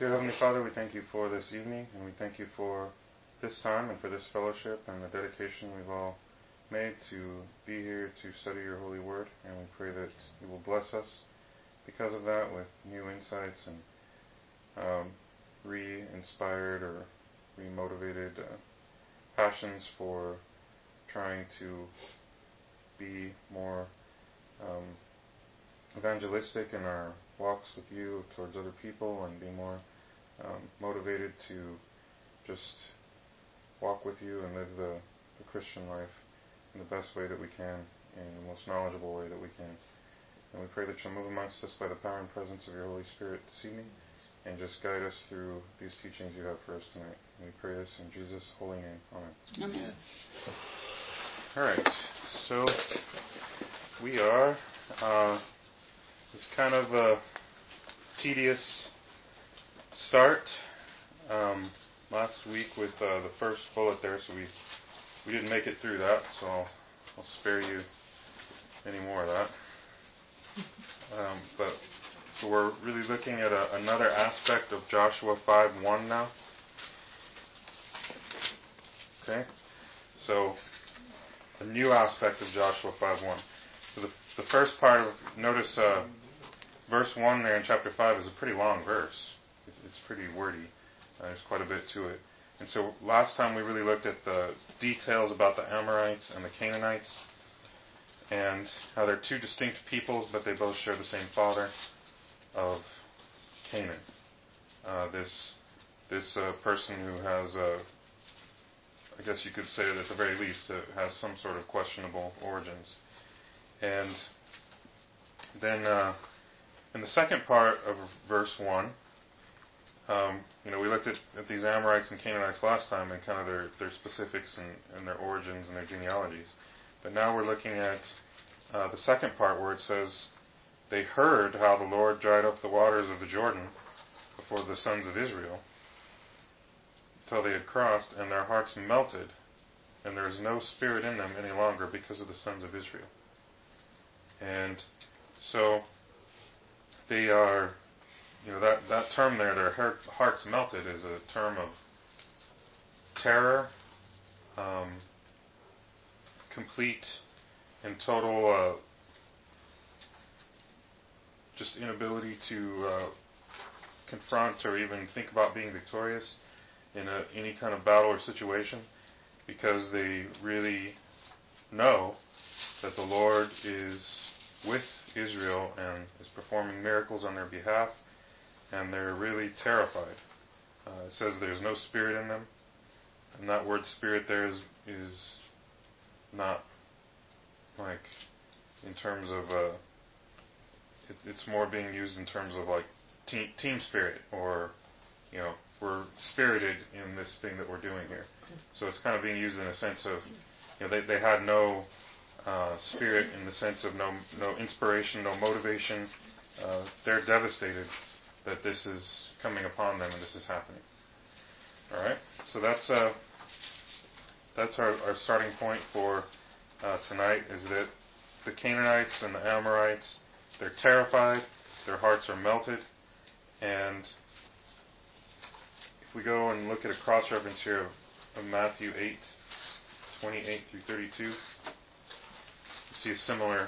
Dear Heavenly Father, we thank you for this evening, and we thank you for this time and for this fellowship and the dedication we've all made to be here to study your holy word, and we pray that you will bless us because of that with new insights and re-inspired or re-motivated passions for trying to be more evangelistic in our walks with you towards other people, and be more motivated to just walk with you and live the Christian life in the best way that we can, in the most knowledgeable way that we can. And we pray that you'll move amongst us by the power and presence of your Holy Spirit this evening, and just guide us through these teachings you have for us tonight. And we pray this in Jesus' holy name. Amen. Amen. All right, so we are it's kind of a tedious start last week with the first bullet there, so we didn't make it through that, so I'll spare you any more of that. But so we're really looking at another aspect of Joshua 5:1 now. Okay, so a new aspect of Joshua 5:1. So the first part of, notice verse 1 there in chapter 5 is a pretty long verse. It's pretty wordy. There's quite a bit to it. And so last time we really looked at the details about the Amorites and the Canaanites, and how they're two distinct peoples, but they both share the same father of Canaan. This person who has, I guess you could say that at the very least, has some sort of questionable origins. And then in the second part of verse 1, we looked at these Amorites and Canaanites last time, and kind of their specifics and their origins and their genealogies. But now we're looking at the second part where it says, they heard how the Lord dried up the waters of the Jordan before the sons of Israel, till they had crossed, and their hearts melted, and there is no spirit in them any longer because of the sons of Israel. And so they are, that term there, their hearts melted, is a term of terror, complete and total just inability to confront or even think about being victorious in any kind of battle or situation, because they really know that the Lord is with Israel and is performing miracles on their behalf, and they're really terrified. It says there's no spirit in them, and that word spirit there is not like in terms of it's more being used in terms of like team spirit, or we're spirited in this thing that we're doing here. So it's kind of being used in a sense of they had no spirit, in the sense of no inspiration, no motivation. They're devastated that this is coming upon them and this is happening. All right, so that's our starting point for tonight, is that the Canaanites and the Amorites, they're terrified, their hearts are melted, and if we go and look at a cross-reference here of Matthew 8:28 through 32, you see a similar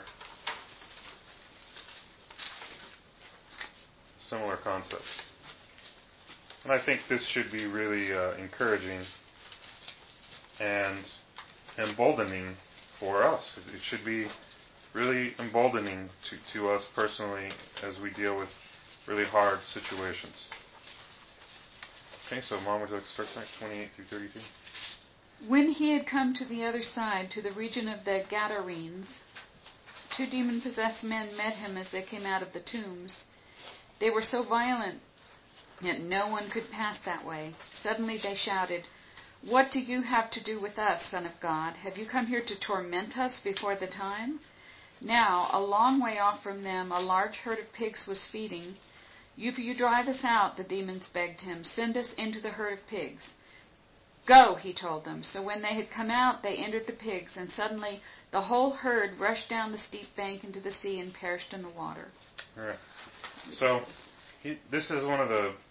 concept. And I think this should be really encouraging and emboldening for us. It should be really emboldening to us personally as we deal with really hard situations. Okay, so Mom, would you like to start tonight, 28 through 32? When he had come to the other side, to the region of the Gadarenes, 2 demon-possessed men met him as they came out of the tombs. They were so violent that no one could pass that way. Suddenly they shouted, "What do you have to do with us, Son of God? Have you come here to torment us before the time?" Now, a long way off from them, a large herd of pigs was feeding. "If you drive us out," the demons begged him, "send us into the herd of pigs." "Go," he told them. So when they had come out, they entered the pigs, and suddenly the whole herd rushed down the steep bank into the sea and perished in the water. All right. So this is one of the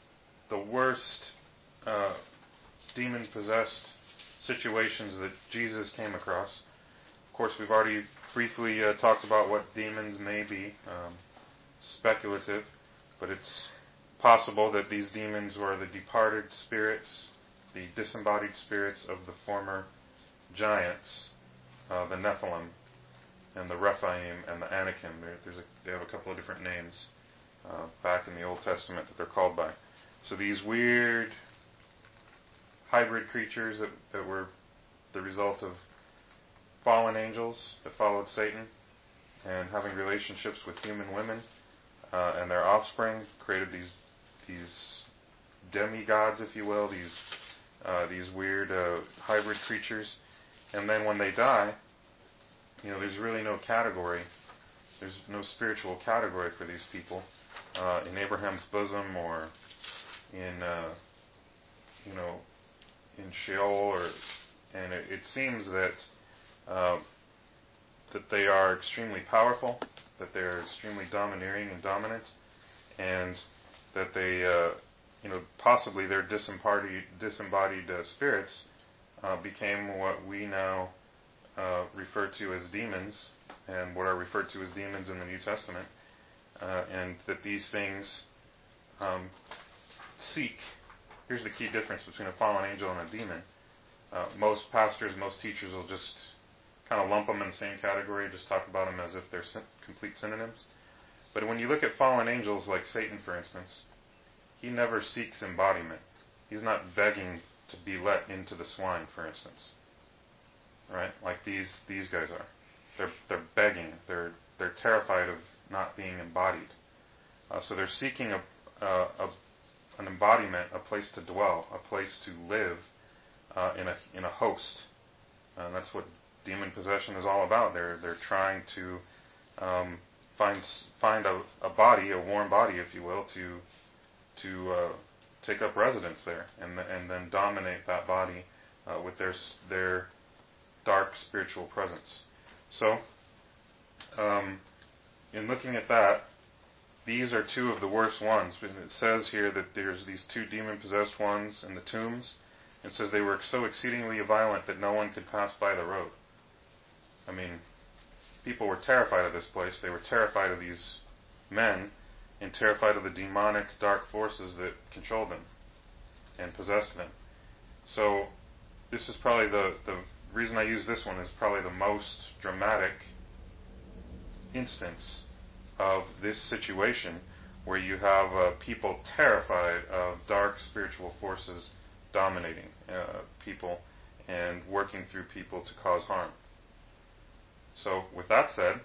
the worst demon-possessed situations that Jesus came across. Of course, we've already briefly talked about what demons may be. Speculative, but it's possible that these demons were the departed spirits, the disembodied spirits of the former giants, the Nephilim, and the Rephaim, and the Anakim. They have a couple of different names back in the Old Testament that they're called by. So these weird hybrid creatures that were the result of fallen angels that followed Satan and having relationships with human women and their offspring created these demigods, if you will, these weird hybrid creatures. And then when they die, there's really no category. There's no spiritual category for these people in Abraham's bosom or in in Sheol, and it seems that they are extremely powerful, that they're extremely domineering and dominant, and that they, possibly their disembodied spirits became what we now refer to as demons, and what are referred to as demons in the New Testament, and that these things seek. Here's the key difference between a fallen angel and a demon. Most pastors, most teachers will just kind of lump them in the same category, just talk about them as if they're complete synonyms. But when you look at fallen angels like Satan, for instance, he never seeks embodiment. He's not begging to be let into the swine, for instance. Right? Like these guys are. They're begging. They're terrified of not being embodied. So they're seeking an embodiment, a place to dwell, a place to live in a host. And that's what demon possession is all about. They're trying to find a body, a warm body, if you will, to take up residence there, and then dominate that body with their dark spiritual presence. So, in looking at that, these are two of the worst ones. And it says here that there's these two demon-possessed ones in the tombs. It says they were so exceedingly violent that no one could pass by the road. I mean, people were terrified of this place. They were terrified of these men and terrified of the demonic dark forces that controlled them and possessed them. So this is probably the reason I use this one is probably the most dramatic instance of this situation where you have people terrified of dark spiritual forces dominating people and working through people to cause harm. So with that said,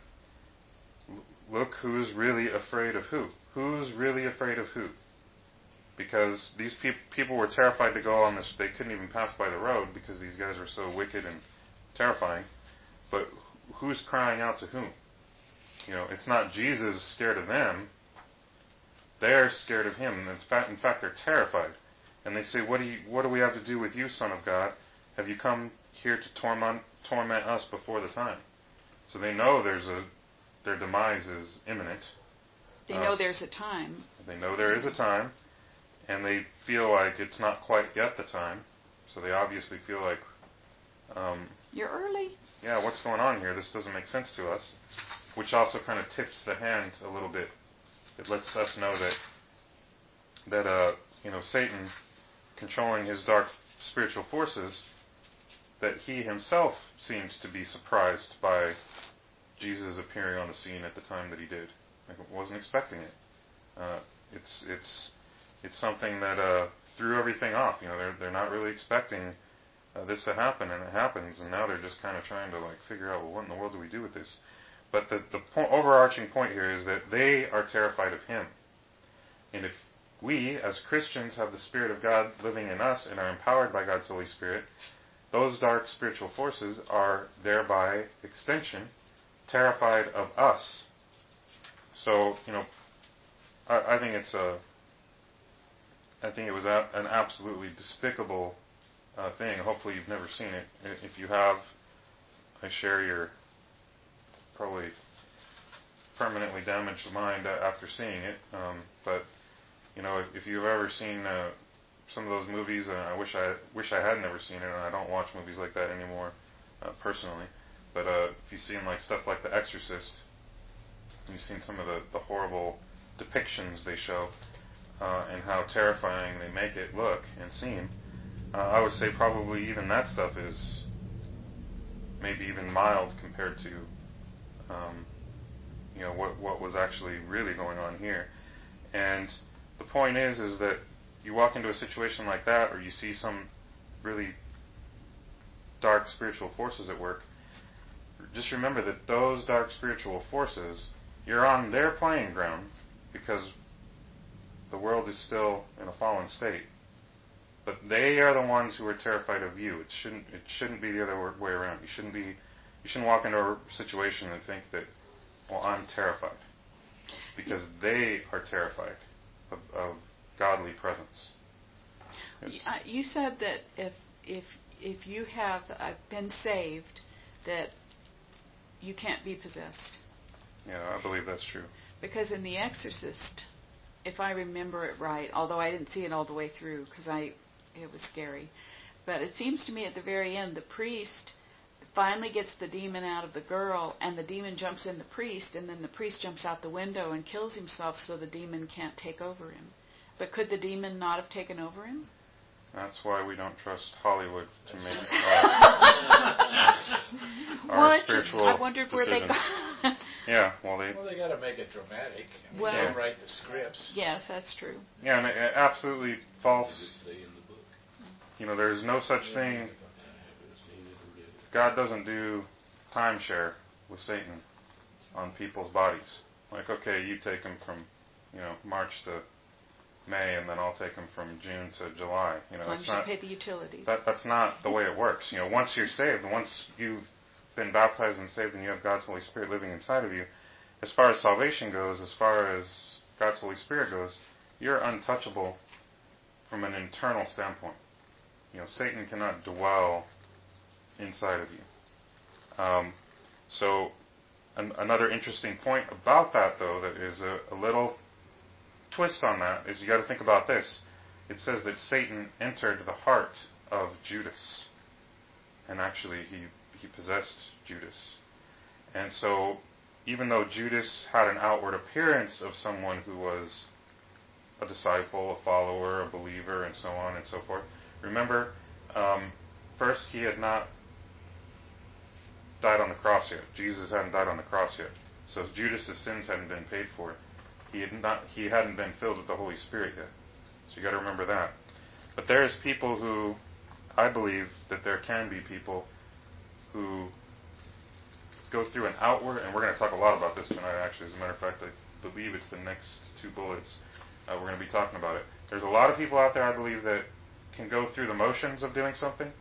look who's really afraid of who. Who's really afraid of who? Because these people were terrified to go on this. They couldn't even pass by the road because these guys were so wicked and terrifying. But who's crying out to whom? It's not Jesus scared of them. They're scared of him. In fact, they're terrified. And they say, what do we have to do with you, Son of God? Have you come here to torment us before the time? So they know their demise is imminent. They know there's a time. They know there is a time, and they feel like it's not quite yet the time. So they obviously feel like, you're early. Yeah, what's going on here? This doesn't make sense to us. Which also kind of tips the hand a little bit. It lets us know that Satan, controlling his dark spiritual forces, that he himself seems to be surprised by Jesus appearing on the scene at the time that he did. Like, wasn't expecting it. It's something that threw everything off. They're not really expecting this to happen, and it happens, and now they're just kind of trying to figure out, well, what in the world do we do with this? But the overarching point here is that they are terrified of him. And if we, as Christians, have the Spirit of God living in us and are empowered by God's Holy Spirit, those dark spiritual forces are thereby extension terrified of us. So, I think it was an absolutely despicable thing. Hopefully you've never seen it. If you have, I share your probably permanently damaged mind after seeing it. But If you've ever seen some of those movies, I wish I had never seen it, and I don't watch movies like that anymore, personally. But if you've seen like stuff like The Exorcist, you've seen some of the horrible depictions they show, and how terrifying they make it look and seem. I would say probably even that stuff is maybe even mild compared to what was actually really going on here. And the point is that you walk into a situation like that, or you see some really dark spiritual forces at work, just remember that those dark spiritual forces, you're on their playing ground, because the world is still in a fallen state. But they are the ones who are terrified of you. It shouldn't be the other way around. You shouldn't walk into a situation and think that, well, I'm terrified, because they are terrified of godly presence. You said that if you have been saved, that you can't be possessed. Yeah, I believe that's true. Because in The Exorcist, if I remember it right, although I didn't see it all the way through because it was scary, but it seems to me at the very end the priest finally gets the demon out of the girl, and the demon jumps in the priest, and then the priest jumps out the window and kills himself so the demon can't take over him. But could the demon not have taken over him? That's why we don't trust Hollywood to make our spiritual I wondered decisions. Where they got. Yeah, they got to make it dramatic. Well, they write the scripts. Yes, that's true. Yeah, and absolutely false. There's no such thing. God doesn't do timeshare with Satan on people's bodies. Like, okay, you take him from, March to May, and then I'll take them from June to July. As long as you pay the utilities. That's not the way it works. Once you're saved, once you've been baptized and saved, and you have God's Holy Spirit living inside of you, as far as salvation goes, as far as God's Holy Spirit goes, you're untouchable from an internal standpoint. Satan cannot dwell inside of you. Another interesting point about that, though, that is a little twist on that, is you got to think about this. It says that Satan entered the heart of Judas, and actually he possessed Judas. And so, even though Judas had an outward appearance of someone who was a disciple, a follower, a believer, and so on and so forth, remember, first he had not died on the cross yet. Jesus hadn't died on the cross yet. So Judas' sins hadn't been paid for. He hadn't been filled with the Holy Spirit yet. So you got to remember that. But there's people who, I believe that there can be people who go through an outward, and we're going to talk a lot about this tonight, actually. As a matter of fact, I believe it's the next 2 bullets. We're going to be talking about it. There's a lot of people out there, I believe, that can go through the motions of doing something,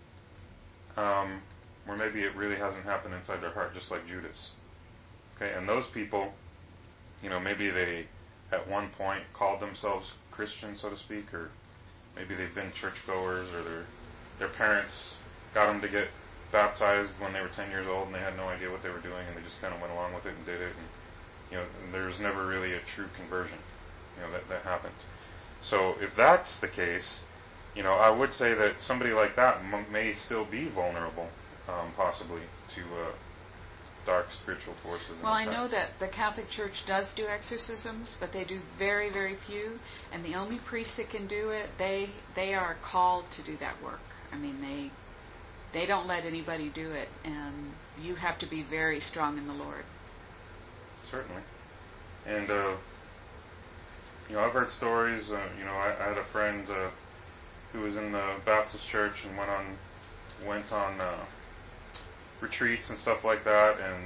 where maybe it really hasn't happened inside their heart, just like Judas. Okay, and those people, maybe they at one point called themselves Christians, so to speak, or maybe they've been churchgoers, or their parents got them to get baptized when they were 10 years old, and they had no idea what they were doing, and they just kind of went along with it and did it, and there was never really a true conversion, that happened. So if that's the case, I would say that somebody like that may still be vulnerable, possibly, to dark spiritual forces. Well, I know that the Catholic Church does do exorcisms, but they do very, very few, and the only priests that can do it, they are called to do that work. I mean, they don't let anybody do it, and you have to be very strong in the Lord. Certainly. And, I've heard stories, I had a friend who was in the Baptist church and went on retreats and stuff like that, and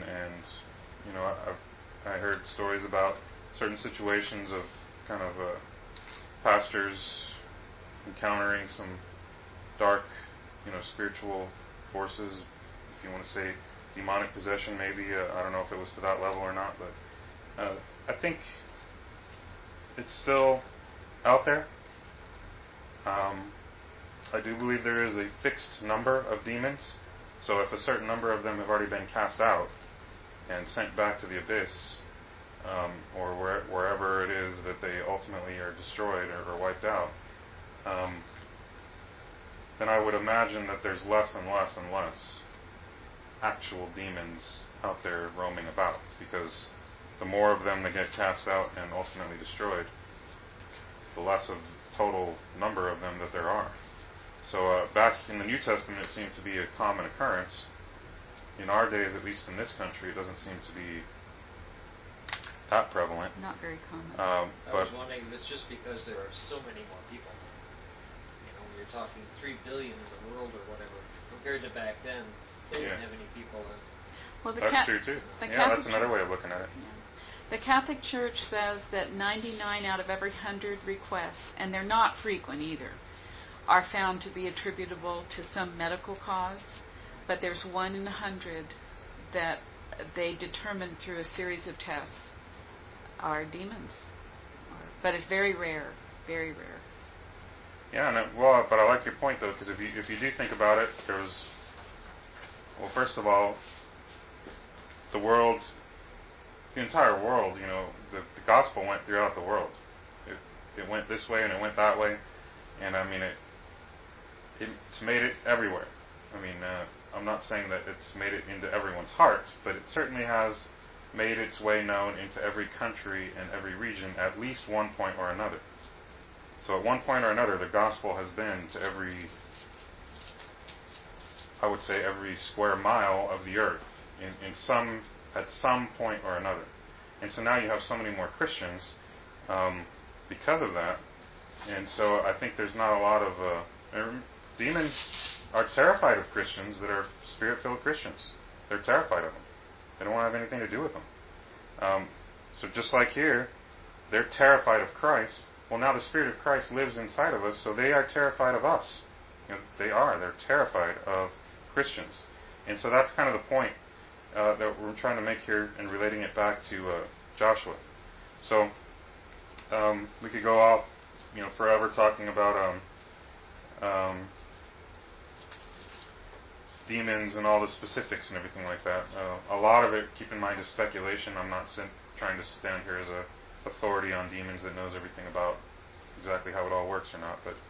I heard stories about certain situations of kind of pastors encountering some dark, spiritual forces, if you want to say demonic possession, maybe. I don't know if it was to that level or not, but I think it's still out there. I do believe there is a fixed number of demons. So if a certain number of them have already been cast out and sent back to the abyss, or wherever it is that they ultimately are destroyed or wiped out, then I would imagine that there's less and less and less actual demons out there roaming about, because the more of them that get cast out and ultimately destroyed, the less of total number of them that there are. So back in the New Testament, it seemed to be a common occurrence. In our days, at least in this country, it doesn't seem to be that prevalent. Not very common. I was wondering if it's just because there are so many more people. You're talking 3 billion in the world or whatever. Compared to back then, they didn't have any people. Well, that's true too. That's another way of looking at it. Yeah. The Catholic Church says that 99 out of every 100 requests, and they're not frequent either, are found to be attributable to some medical cause, but there's 1 in 100 that they determine through a series of tests are demons. But it's very rare, very rare. Yeah, but I like your point though, because if you do think about it, first of all, the entire world, the gospel went throughout the world. It went this way and it went that way, and I mean it's made it everywhere. I mean, I'm not saying that it's made it into everyone's heart, but it certainly has made its way known into every country and every region at least one point or another. So at one point or another, the gospel has been to every square mile of the earth at some point or another. And so now you have so many more Christians because of that. And so I think there's not a lot of demons are terrified of Christians that are Spirit-filled Christians. They're terrified of them. They don't want to have anything to do with them. So just like here, they're terrified of Christ. Well, now the Spirit of Christ lives inside of us, so they are terrified of us. They're terrified of Christians. And so that's kind of the point that we're trying to make here and relating it back to Joshua. So we could go off, forever talking about demons and all the specifics and everything like that. A lot of it, keep in mind, is speculation. I'm not trying to stand here as a authority on demons that knows everything about exactly how it all works or not. But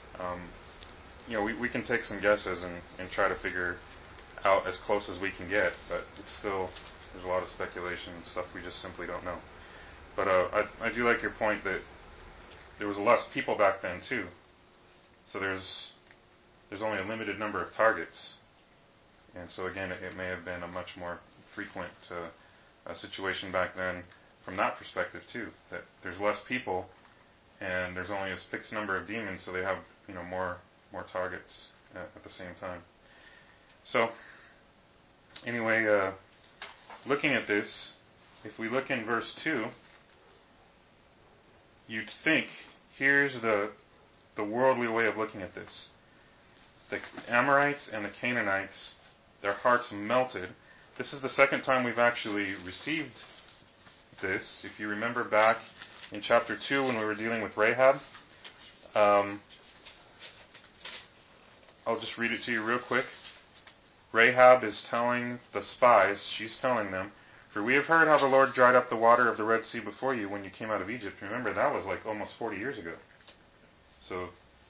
we can take some guesses and try to figure out as close as we can get. But it's still, there's a lot of speculation and stuff we just simply don't know. But I do like your point that there was less people back then too. So there's only a limited number of targets. And so again, it may have been a much more frequent situation back then from that perspective too. That there's less people, and there's only a fixed number of demons, so they have more targets at the same time. So anyway, looking at this, if we look in verse 2, you'd think here's the worldly way of looking at this. The Amorites and the Canaanites, their hearts melted. This is the second time we've actually received this. If you remember back in chapter 2 when we were dealing with Rahab, I'll just read it to you real quick. Rahab is telling the spies, she's telling them, "For we have heard how the Lord dried up the water of the Red Sea before you when you came out of Egypt." Remember, that was like almost 40 years ago. So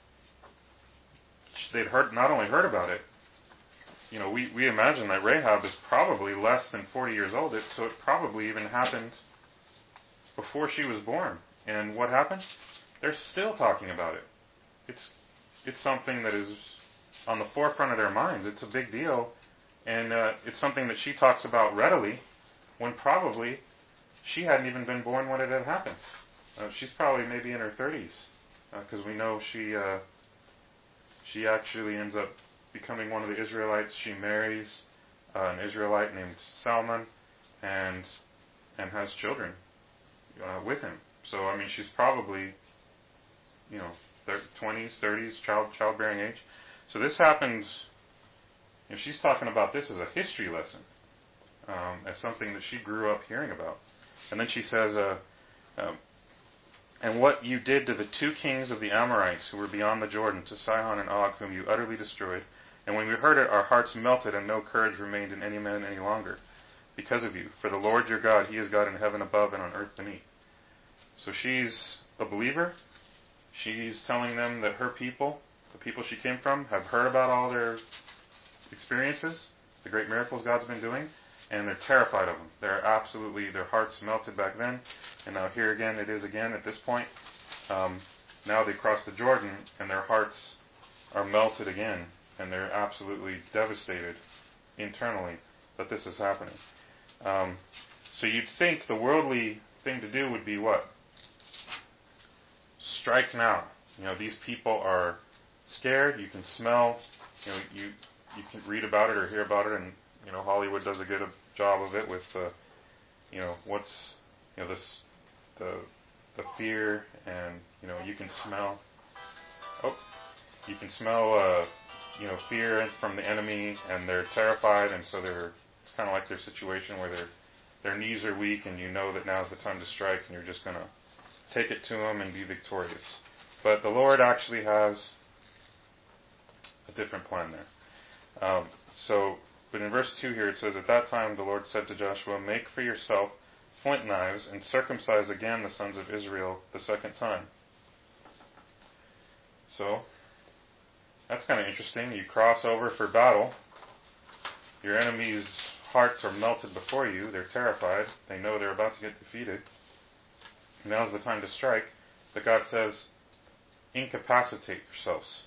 they'd not only heard about it, we imagine that Rahab is probably less than 40 years old, so it probably even happened before she was born. And what happened? They're still talking about it. It's something that is on the forefront of their minds. It's a big deal, and it's something that she talks about readily, when probably she hadn't even been born when it had happened. She's probably maybe in her 30s, because we know she actually ends up becoming one of the Israelites. She marries an Israelite named Salmon, and has children with him. So I mean, she's probably 20s, 30s, childbearing age. So this happens. She's talking about this as a history lesson, as something that she grew up hearing about. And then she says, "And what you did to the 2 kings of the Amorites who were beyond the Jordan, to Sihon and Og, whom you utterly destroyed. And when we heard it, our hearts melted, and no courage remained in any man any longer." because of you. For the Lord your God, He is God in heaven above and on earth beneath. So she's a believer. She's telling them that her people, the people she came from, have heard about all their experiences, the great miracles God's been doing, and they're terrified of them. They're absolutely, their hearts melted back then, and now here again it is again at this point. Now they cross the Jordan, and their hearts are melted again, and they're absolutely devastated internally that this is happening. So you'd think the worldly thing to do would be what? Strike now. These people are scared. You can smell, you can read about it or hear about it, and Hollywood does a good job of it with what's the fear, and you can smell fear from the enemy, and they're terrified, and so it's kind of like their situation where their knees are weak, and that now's the time to strike, and you're just going to take it to them and be victorious. But the Lord actually has a different plan there. But in verse 2 here it says, "At that time the Lord said to Joshua, Make for yourself flint knives, and circumcise again the sons of Israel the second time." So, that's kind of interesting. You cross over for battle. Your enemies' hearts are melted before you. They're terrified. They know they're about to get defeated. Now's the time to strike. But God says, incapacitate yourselves.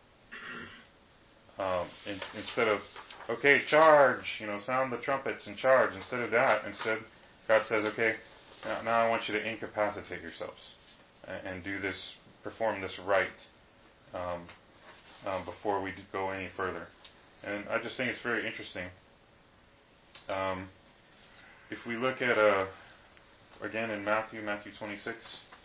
Instead of, okay, charge, sound the trumpets and charge. Instead, God says, okay, now I want you to incapacitate yourselves and do this, perform this rite before we go any further. And I just think it's very interesting. If we look at, again in Matthew 26.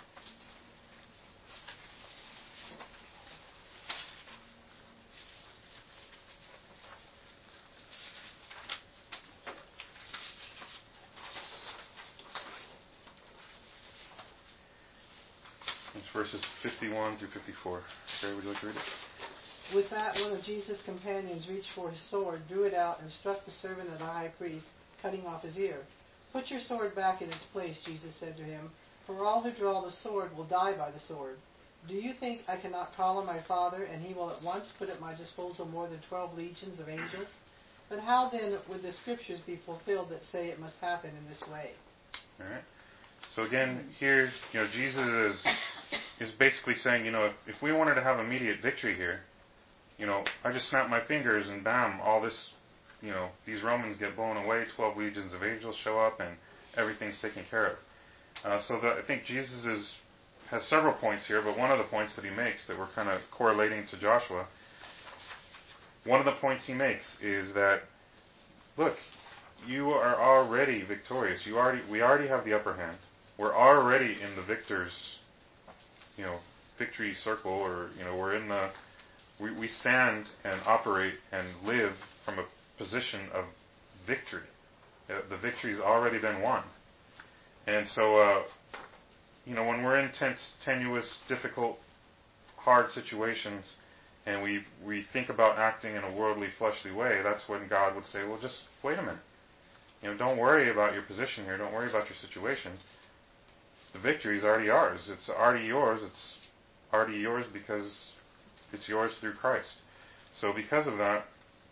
It's verses 51 through 54. Sarah, would you like to read it? With that, one of Jesus' companions reached for his sword, drew it out, and struck the servant of the high priest, cutting off his ear. "Put your sword back in its place," Jesus said to him, "for all who draw the sword will die by the sword. Do you think I cannot call on my Father, and he will at once put at my disposal more than 12 legions of angels? But how then would the Scriptures be fulfilled that say it must happen in this way?" All right. So again, here, Jesus is basically saying, if we wanted to have immediate victory here, I just snap my fingers and bam, all this, these Romans get blown away, 12 legions of angels show up, and everything's taken care of. I think Jesus has several points here, but one of the points that he makes that we're kind of correlating to Joshua, one of the points he makes is that, look, you are already victorious. We already have the upper hand. We're already in the victor's, victory circle, or, we're in the, we stand and operate and live from a position of victory. The victory's already been won. And so, when we're in tense, tenuous, difficult, hard situations, and we think about acting in a worldly, fleshly way, that's when God would say, well, just wait a minute. Don't worry about your position here. Don't worry about your situation. The victory is already ours. It's already yours. It's already yours because it's yours through Christ. So because of that,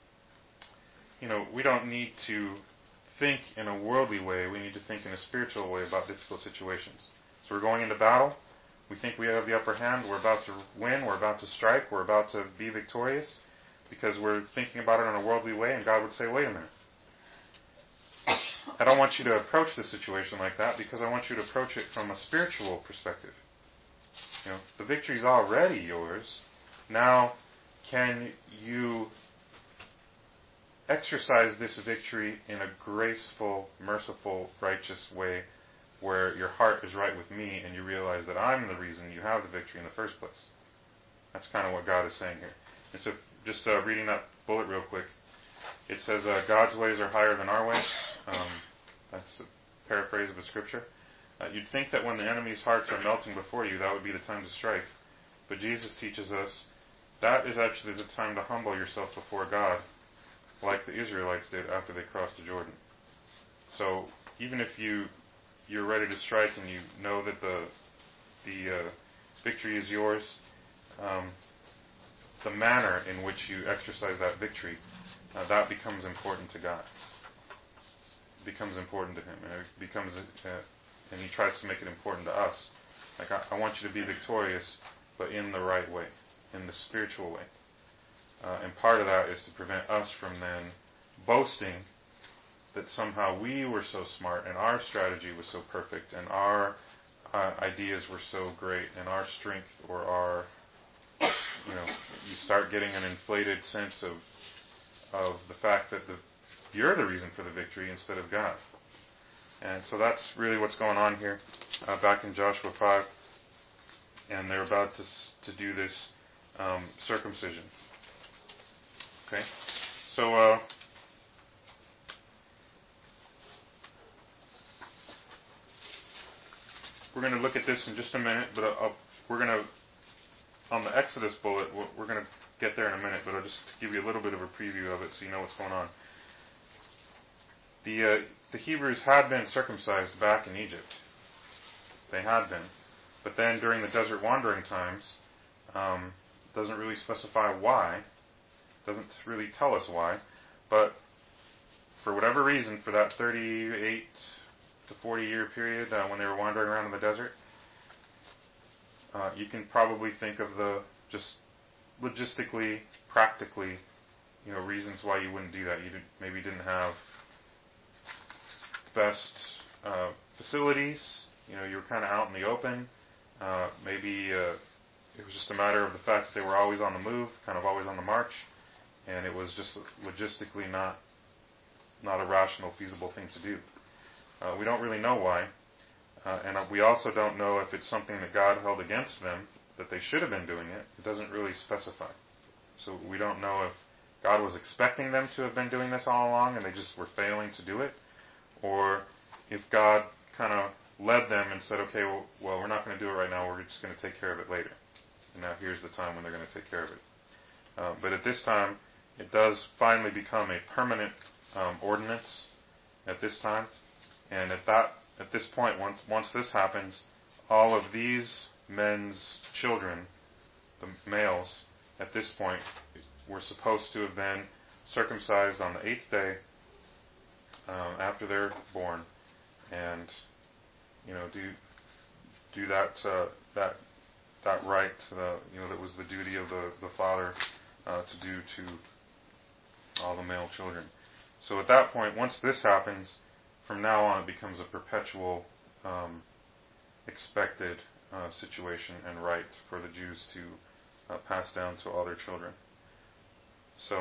we don't need to think in a worldly way. We need to think in a spiritual way about difficult situations. So we're going into battle. We think we have the upper hand. We're about to win. We're about to strike. We're about to be victorious because we're thinking about it in a worldly way, and God would say, wait a minute. I don't want you to approach the situation like that because I want you to approach it from a spiritual perspective. The victory is already yours. Now, can you exercise this victory in a graceful, merciful, righteous way where your heart is right with me and you realize that I'm the reason you have the victory in the first place? That's kind of what God is saying here. And so, just reading that bullet real quick, it says, God's ways are higher than our ways. That's a paraphrase of a scripture. You'd think that when the enemy's hearts are melting before you, that would be the time to strike. But Jesus teaches us that is actually the time to humble yourself before God, like the Israelites did after they crossed the Jordan. So even if you're ready to strike and you know that the victory is yours, the manner in which you exercise that victory, that becomes important to God. It becomes important to Him, and it becomes, and He tries to make it important to us. Like, I want you to be victorious, but in the right way, in the spiritual way. And part of that is to prevent us from then boasting that somehow we were so smart and our strategy was so perfect and our ideas were so great and our strength or our, you start getting an inflated sense of the fact that you're the reason for the victory instead of God. And so that's really what's going on here back in Joshua 5. And they're about to do this circumcision. Okay? So, we're going to look at this in just a minute, but we're going to, on the Exodus bullet, we're going to get there in a minute, but I'll just give you a little bit of a preview of it so you know what's going on. The Hebrews had been circumcised back in Egypt. They had been. But then during the desert wandering times, doesn't really specify why, doesn't really tell us why, but for whatever reason, for that 38 to 40-year period when they were wandering around in the desert, you can probably think of the just logistically, practically, reasons why you wouldn't do that. You maybe didn't have the best facilities. You were kind of out in the open. Maybe it was just a matter of the fact that they were always on the move, kind of always on the march, and it was just logistically not a rational, feasible thing to do. We don't really know why, and we also don't know if it's something that God held against them, that they should have been doing it. It doesn't really specify. So we don't know if God was expecting them to have been doing this all along and they just were failing to do it, or if God kind of led them and said, okay, well, we're not going to do it right now, we're just going to take care of it later. And now here's the time when they're going to take care of it. But at this time, it does finally become a permanent ordinance at this time. And at this point, once this happens, all of these men's children, the males, at this point, were supposed to have been circumcised on the 8th day after they're born, and do that rite that was the duty of the father to do to all the male children. So at that point, once this happens, from now on it becomes a perpetual expected situation and right for the Jews to pass down to all their children. So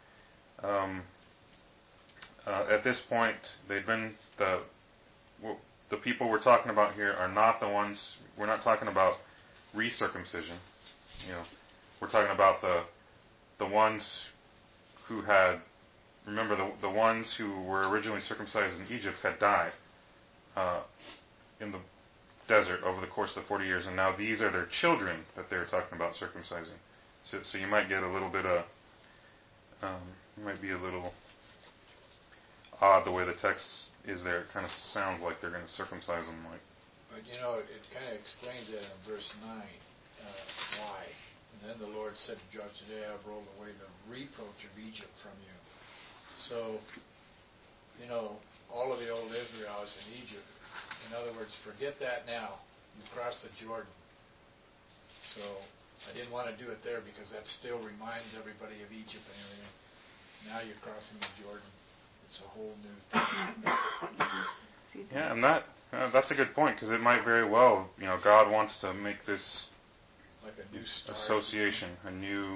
at this point, they've been the people we're talking about here are not the ones. We're not talking about recircumcision. We're talking about the ones who had. Remember, the ones who were originally circumcised in Egypt had died in the desert over the course of the 40 years, and now these are their children that they're talking about circumcising. So you might get a little bit of, it might be a little odd the way the text is there. It kind of sounds like they're going to circumcise them. But it kind of explains it in verse 9, why. And then the Lord said to Joshua, today I have rolled away the reproach of Egypt from you. So, all of the old Israel is in Egypt. In other words, forget that now. You cross the Jordan. So, I didn't want to do it there because that still reminds everybody of Egypt and everything. Now you're crossing the Jordan. It's a whole new thing. Yeah, and that's a good point, because it might very well, God wants to make this like a new start. Association, a new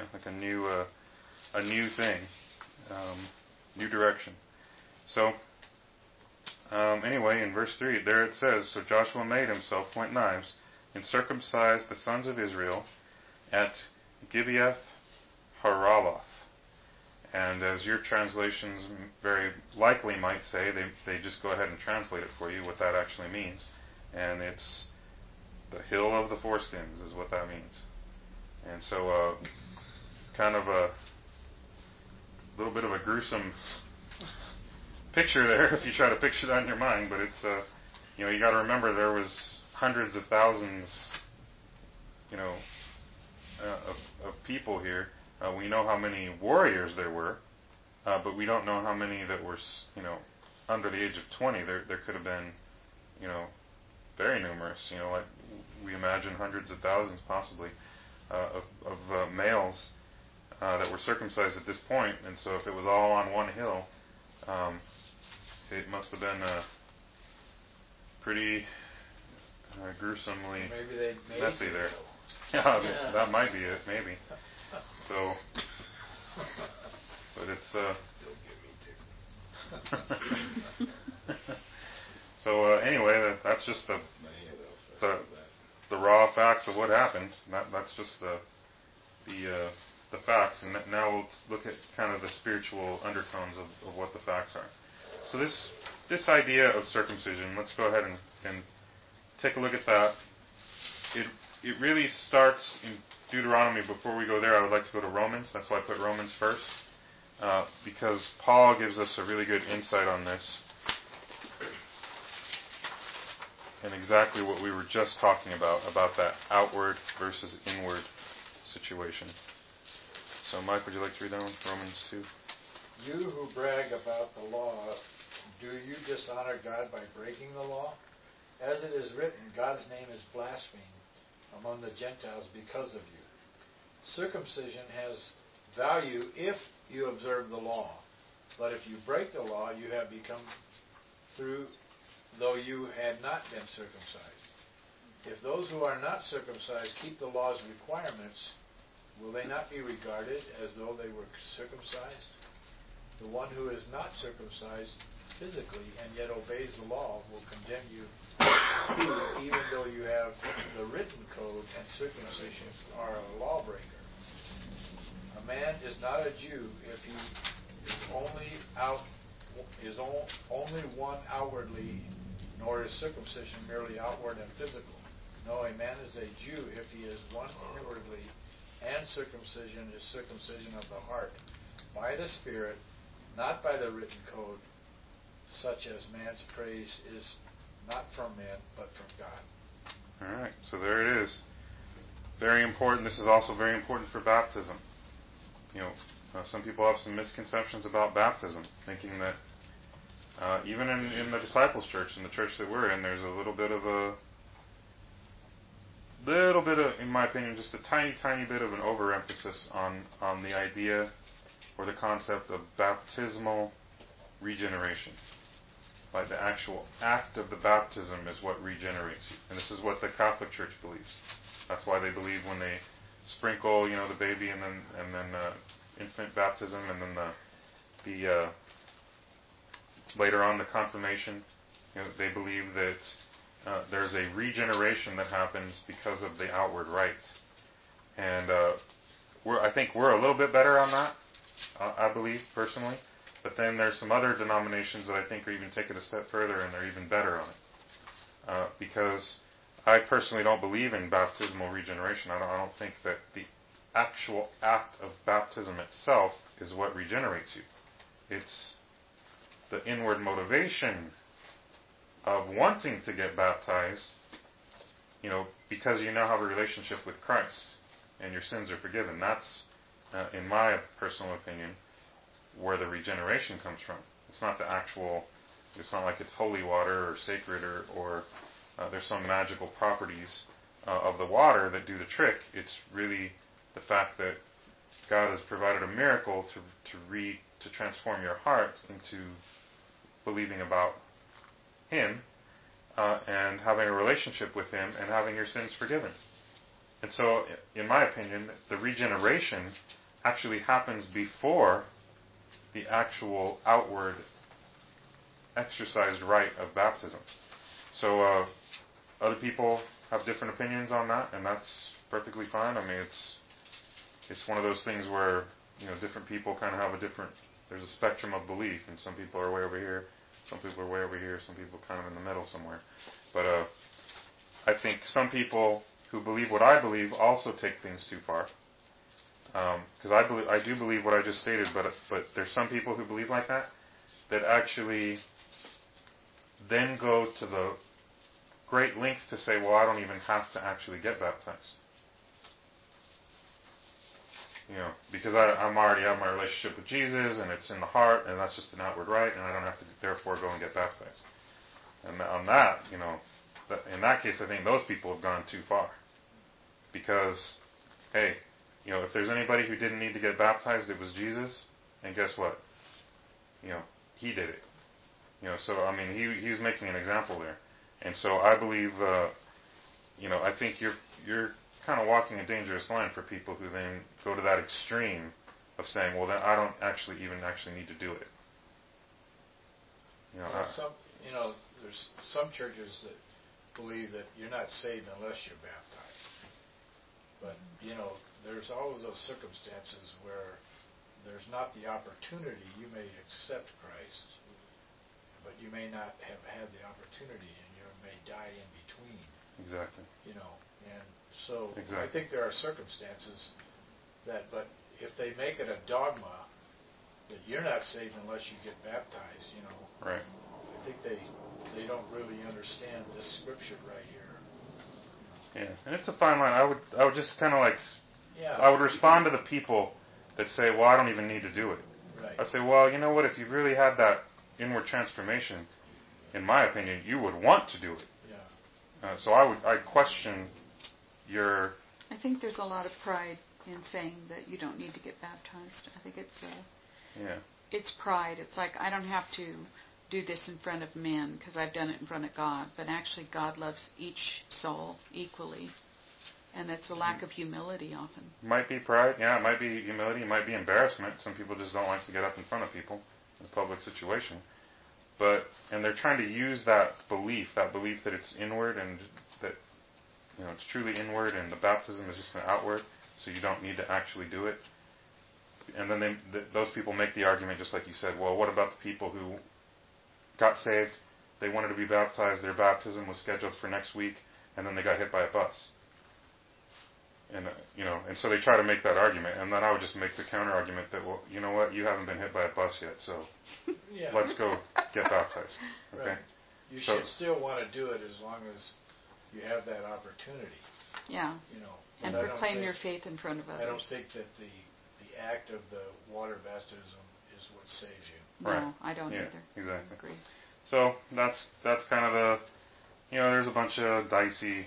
thing. New direction. So, anyway, in verse 3, there it says, so Joshua made himself flint knives, and circumcised the sons of Israel at Gibeath Haraloth. And as your translations very likely might say, they just go ahead and translate it for you, what that actually means. And it's the hill of the foreskins is what that means. And so, kind of a little bit of a gruesome picture there if you try to picture that in your mind. But it's you got to remember there was hundreds of thousands, of people here. We know how many warriors there were, but we don't know how many that were, under the age of 20. There could have been, very numerous. Like we imagine hundreds of thousands possibly of males that were circumcised at this point. And so if it was all on one hill, it must have been pretty gruesomely messy there. Yeah, that might be it, maybe. So, but it's so anyway, that's just the raw facts of what happened. That's just the facts, and now we'll look at kind of the spiritual undertones of what the facts are. So this idea of circumcision, let's go ahead and take a look at that. It really starts in Deuteronomy. Before we go there, I would like to go to Romans. That's why I put Romans first, because Paul gives us a really good insight on this and exactly what we were just talking about that outward versus inward situation. So, Mike, would you like to read down Romans 2? You who brag about the law, do you dishonor God by breaking the law? As it is written, God's name is blasphemed among the Gentiles because of you. Circumcision has value if you observe the law. But if you break the law, you have become through, though you had not been circumcised. If those who are not circumcised keep the law's requirements, will they not be regarded as though they were circumcised? The one who is not circumcised physically and yet obeys the law will condemn you, who, even though you have the written code and circumcision, are a lawbreaker. A man is not a Jew if he is only one outwardly, nor is circumcision merely outward and physical. No, a man is a Jew if he is one inwardly, and circumcision is circumcision of the heart, by the Spirit, not by the written code, such as man's praise is not from man, but from God. All right, so there it is. Very important. This is also very important for baptism. Some people have some misconceptions about baptism, thinking that even in the disciples' church, in the church that we're in, there's a little bit of, in my opinion, just a tiny, tiny bit of an overemphasis on the idea or the concept of baptismal regeneration. Like the actual act of the baptism is what regenerates you. And this is what the Catholic Church believes. That's why they believe when they sprinkle, the baby and then infant baptism and then the later on the confirmation, they believe that there's a regeneration that happens because of the outward rite. And I think we're a little bit better on that, I believe, personally. But then there's some other denominations that I think are even taking it a step further, and they're even better on it. Because I personally don't believe in baptismal regeneration. I don't think that the actual act of baptism itself is what regenerates you. It's the inward motivation of wanting to get baptized, because you now have a relationship with Christ and your sins are forgiven. That's, in my personal opinion, where the regeneration comes from. It's not it's not like it's holy water or sacred or there's some magical properties of the water that do the trick. It's really the fact that God has provided a miracle to transform your heart into believing about Him and having a relationship with Him and having your sins forgiven. And so, in my opinion, the regeneration actually happens before the actual outward exercised rite of baptism. So other people have different opinions on that, and that's perfectly fine. I mean, it's one of those things where different people kind of have there's a spectrum of belief, and some people are way over here, some people are way over here, some people kind of in the middle somewhere. But I think some people who believe what I believe also take things too far. Because I do believe what I just stated, but there's some people who believe like that, that actually then go to the great length to say, well, I don't even have to actually get baptized. Because I'm already have my relationship with Jesus, and it's in the heart, and that's just an outward rite, and I don't have to therefore go and get baptized. And on that, in that case, I think those people have gone too far. Because, hey, if there's anybody who didn't need to get baptized, it was Jesus, and guess what? He did it. So I mean, he was making an example there, and so I believe, I think you're kind of walking a dangerous line for people who then go to that extreme of saying, well, then I don't actually need to do it. There's some churches that believe that you're not saved unless you're baptized. But, there's always those circumstances where there's not the opportunity. You may accept Christ, but you may not have had the opportunity, and you may die in between. Exactly. And so exactly. I think there are circumstances but if they make it a dogma that you're not saved unless you get baptized, right. I think they don't really understand this scripture right here. Yeah, and it's a fine line. I would just kind of Yeah. I would respond to the people that say, well, I don't even need to do it. Right. I'd say, well, you know what? If you really had that inward transformation, in my opinion, you would want to do it. Yeah. So I'd question your... I think there's a lot of pride in saying that you don't need to get baptized. I think it's pride. It's like, I don't have to do this in front of men because I've done it in front of God. But actually, God loves each soul equally. And it's a lack of humility often. Might be pride. Yeah, it might be humility. It might be embarrassment. Some people just don't like to get up in front of people in a public situation. And they're trying to use that belief that it's inward and that, it's truly inward and the baptism is just an outward, so you don't need to actually do it. And then those people make the argument, just like you said, well, what about the people who got saved, they wanted to be baptized, their baptism was scheduled for next week, and then they got hit by a bus. And and so they try to make that argument, and then I would just make the counter argument that, well, you know what, you haven't been hit by a bus yet, so let's go get baptized. Okay. Right. You should still want to do it as long as you have that opportunity. Yeah. And proclaim your faith in front of others. I don't think that the act of the water baptism is what saves you. Right. No, I don't either. Exactly. I agree. So that's kind of the, there's a bunch of dicey,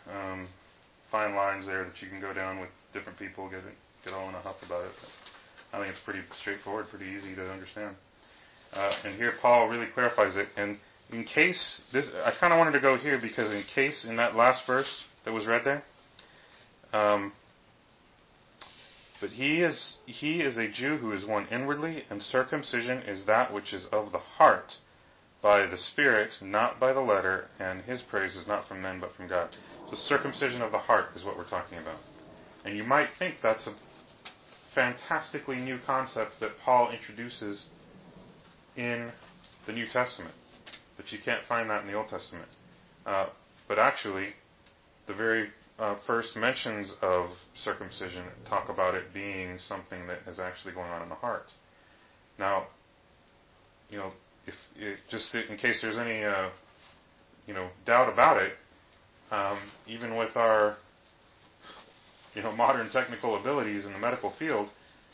fine lines there that you can go down with different people, get all in a huff about it. But I think it's pretty straightforward, pretty easy to understand. And here Paul really clarifies it. And in case I kind of wanted to go here because in case in that last verse that was read there, but he is a Jew who is one inwardly, and circumcision is that which is of the heart, by the Spirit, not by the letter, and his praise is not from men but from God. So circumcision of the heart is what we're talking about. And you might think that's a fantastically new concept that Paul introduces in the New Testament, but you can't find that in the Old Testament. But actually, the very first mentions of circumcision talk about it being something that is actually going on in the heart. Now, just in case there's any doubt about it, even with our modern technical abilities in the medical field,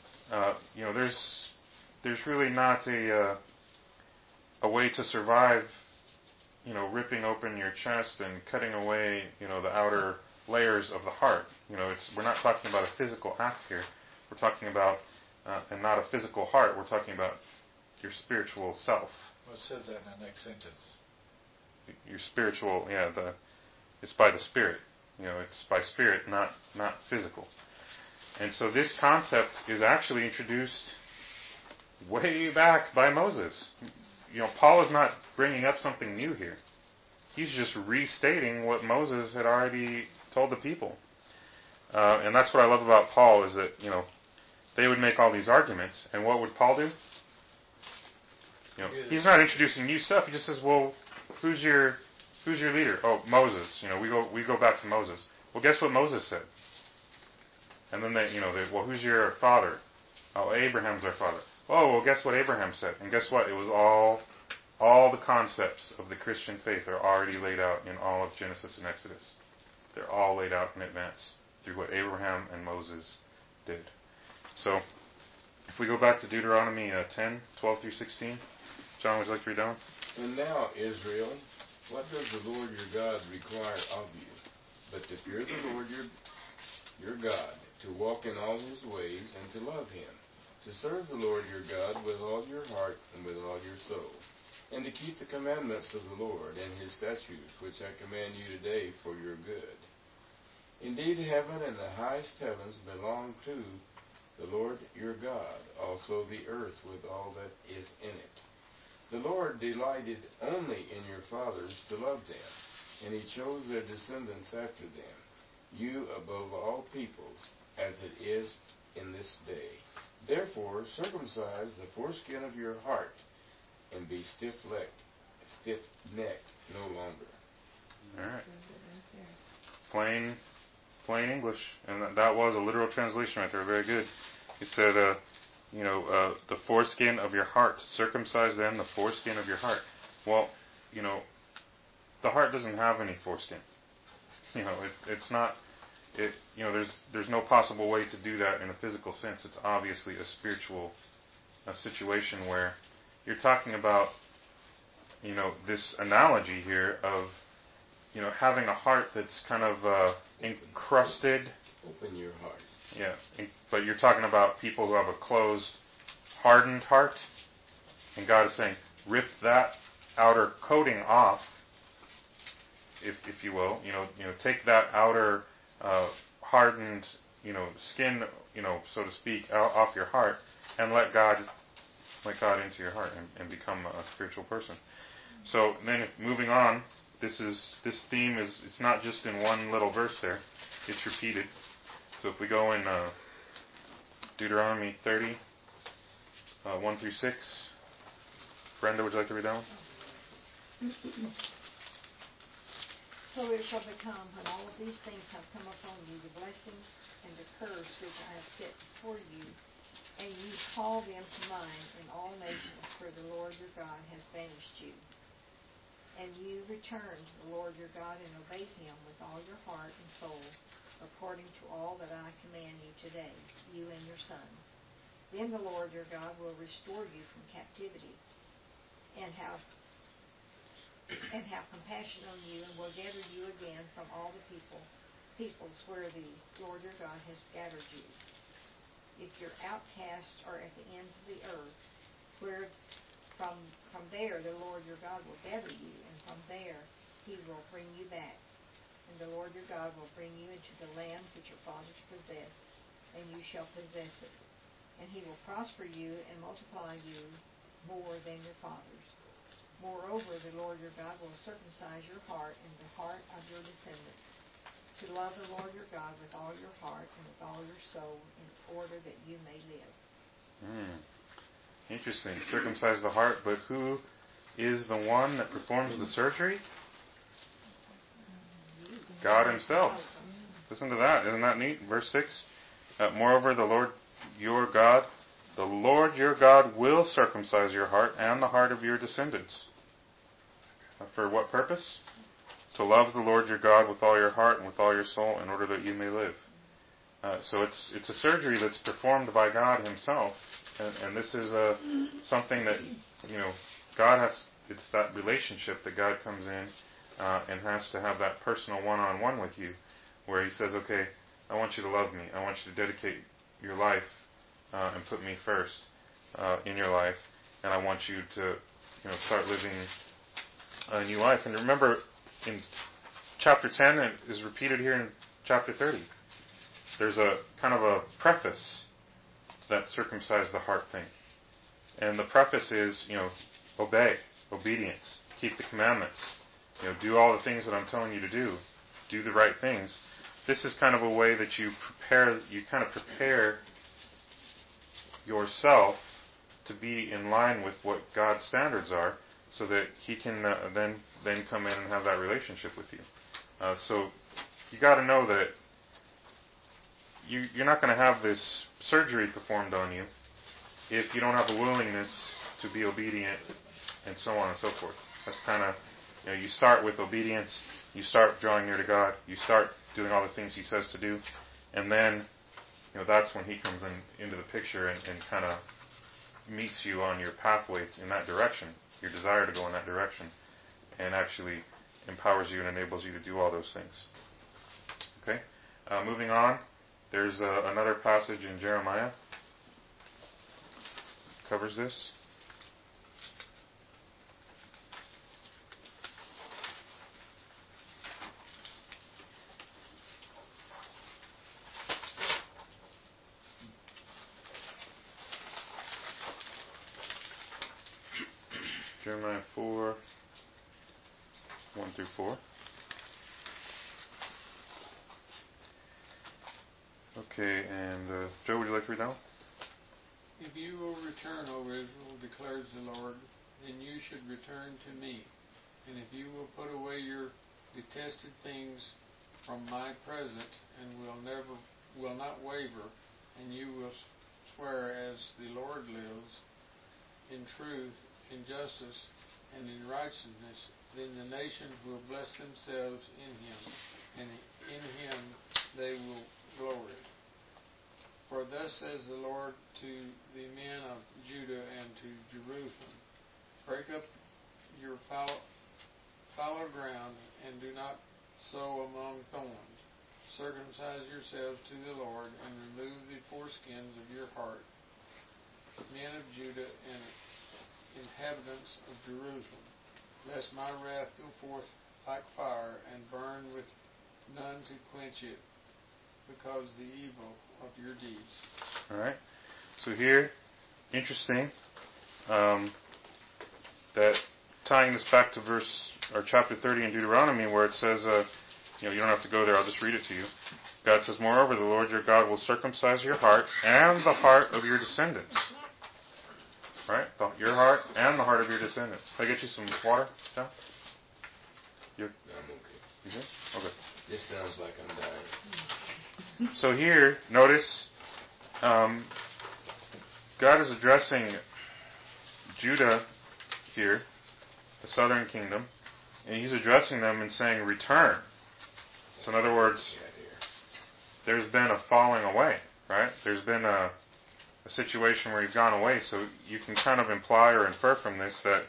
there's really not a way to survive ripping open your chest and cutting away the outer layers of the heart. We're not talking about a physical act here. We're talking about and not a physical heart. We're talking about your spiritual self. Well, it says that in the next sentence. Your spiritual, it's by the Spirit. It's by Spirit, not physical. And so this concept is actually introduced way back by Moses. Paul is not bringing up something new here. He's just restating what Moses had already told the people. And that's what I love about Paul is that, they would make all these arguments, and what would Paul do? He's not introducing new stuff. He just says, well, who's your leader? Oh, Moses. We go back to Moses. Well, guess what Moses said? And then well, who's your father? Oh, Abraham's our father. oh, well, guess what Abraham said? And guess what? It was all the concepts of the Christian faith are already laid out in all of Genesis and Exodus. They're all laid out in advance through what Abraham and Moses did. So, if we go back to Deuteronomy 10, 12 through 16, John, would you like to read down? And now, Israel, what does the Lord your God require of you? But to fear the Lord your God, to walk in all his ways, and to love him, to serve the Lord your God with all your heart and with all your soul, and to keep the commandments of the Lord and his statutes, which I command you today for your good. Indeed, heaven and the highest heavens belong to the Lord your God, also the earth with all that is in it. The Lord delighted only in your fathers to love them, and he chose their descendants after them, you above all peoples, as it is in this day. Therefore, circumcise the foreskin of your heart, and be stiff-necked no longer. All right. Plain English, and that was a literal translation right there. Very good. It said, the foreskin of your heart. Circumcise then the foreskin of your heart. Well, the heart doesn't have any foreskin. It's not. There's no possible way to do that in a physical sense. It's obviously a spiritual situation where you're talking about, this analogy here of, having a heart that's kind of encrusted. Open your heart. Yeah, but you're talking about people who have a closed, hardened heart, and God is saying, rip that outer coating off, if you will. Take that outer hardened, skin, so to speak, off your heart, and let God into your heart and become a spiritual person. So then, moving on, this theme it's not just in one little verse there; it's repeated. So if we go in Deuteronomy 30, 1 through 6, Brenda, would you like to read that one? So it shall become, when all of these things have come upon you, the blessing and the curse which I have set before you, and you call them to mind in all nations where the Lord your God has banished you. And you return to the Lord your God and obey him with all your heart and soul, according to all that I command you today, you and your sons. Then the Lord your God will restore you from captivity, and have compassion on you, and will gather you again from all the peoples where the Lord your God has scattered you. If your outcasts are at the ends of the earth, where from there the Lord your God will gather you, and from there he will bring you back. And the Lord your God will bring you into the land which your fathers possessed, and you shall possess it. And he will prosper you and multiply you more than your fathers. Moreover, the Lord your God will circumcise your heart and the heart of your descendants, to love the Lord your God with all your heart and with all your soul, in order that you may live. Interesting. Circumcise the heart, but who is the one that performs the surgery? God himself. Listen to that. Isn't that neat? Verse 6. Moreover, the Lord your God will circumcise your heart and the heart of your descendants. For what purpose? To love the Lord your God with all your heart and with all your soul, in order that you may live. So it's a surgery that's performed by God himself. And this is something that, God has, it's that relationship that God comes in and has to have that personal one-on-one with you, where he says, okay, I want you to love me. I want you to dedicate your life and put me first in your life. And I want you to, start living a new life. And remember, in chapter 10, it is repeated here in chapter 30. There's a kind of a preface to that circumcise the heart thing. And the preface is, obey, obedience, keep the commandments, do all the things that I'm telling you to do the right things. This is kind of a way that you prepare yourself to be in line with what God's standards are, so that he can then come in and have that relationship with you. So you got to know that you're not going to have this surgery performed on you if you don't have a willingness to be obedient, and so on and so forth. That's kind of, you start with obedience, you start drawing near to God, you start doing all the things He says to do, and then, that's when He comes into the picture and kind of meets you on your pathway in that direction, your desire to go in that direction, and actually empowers you and enables you to do all those things. Okay? Moving on, there's another passage in Jeremiah covers this. Jeremiah 4, 1 through 4. Okay, and Joe, would you like to read that one? If you will return, O Israel, declares the Lord, then you should return to me. And if you will put away your detested things from my presence and will not waver, and you will swear as the Lord lives, in truth, in justice, and in righteousness, then the nations will bless themselves in him, and in him they will glory. For thus says the Lord to the men of Judah and to Jerusalem, break up your fallow ground, and do not sow among thorns. Circumcise yourselves to the Lord, and remove the foreskins of your heart, men of Judah and inhabitants of Jerusalem, lest my wrath go forth like fire, and burn with none to quench it, because the evil of your deeds. All right. So here, interesting, that tying this back to chapter 30 in Deuteronomy, where it says, you don't have to go there, I'll just read it to you. God says, moreover, the Lord your God will circumcise your heart and the heart of your descendants. Right? Your heart and the heart of your descendants. Can I get you some water, John? I'm okay. You good? Okay. This sounds like I'm dying. So here, notice, God is addressing Judah here, the southern kingdom, and He's addressing them and saying, return. So in other words, there's been a falling away, right? There's been a situation where you've gone away, so you can kind of imply or infer from this that,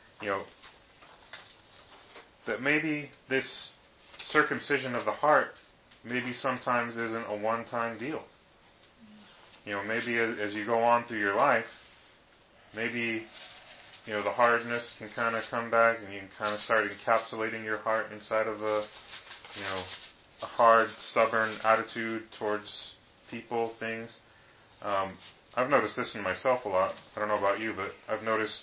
that maybe this circumcision of the heart maybe sometimes isn't a one-time deal. Maybe as you go on through your life, maybe, the hardness can kind of come back and you can kind of start encapsulating your heart inside of a hard, stubborn attitude towards people, things. I've noticed this in myself a lot. I don't know about you, but I've noticed,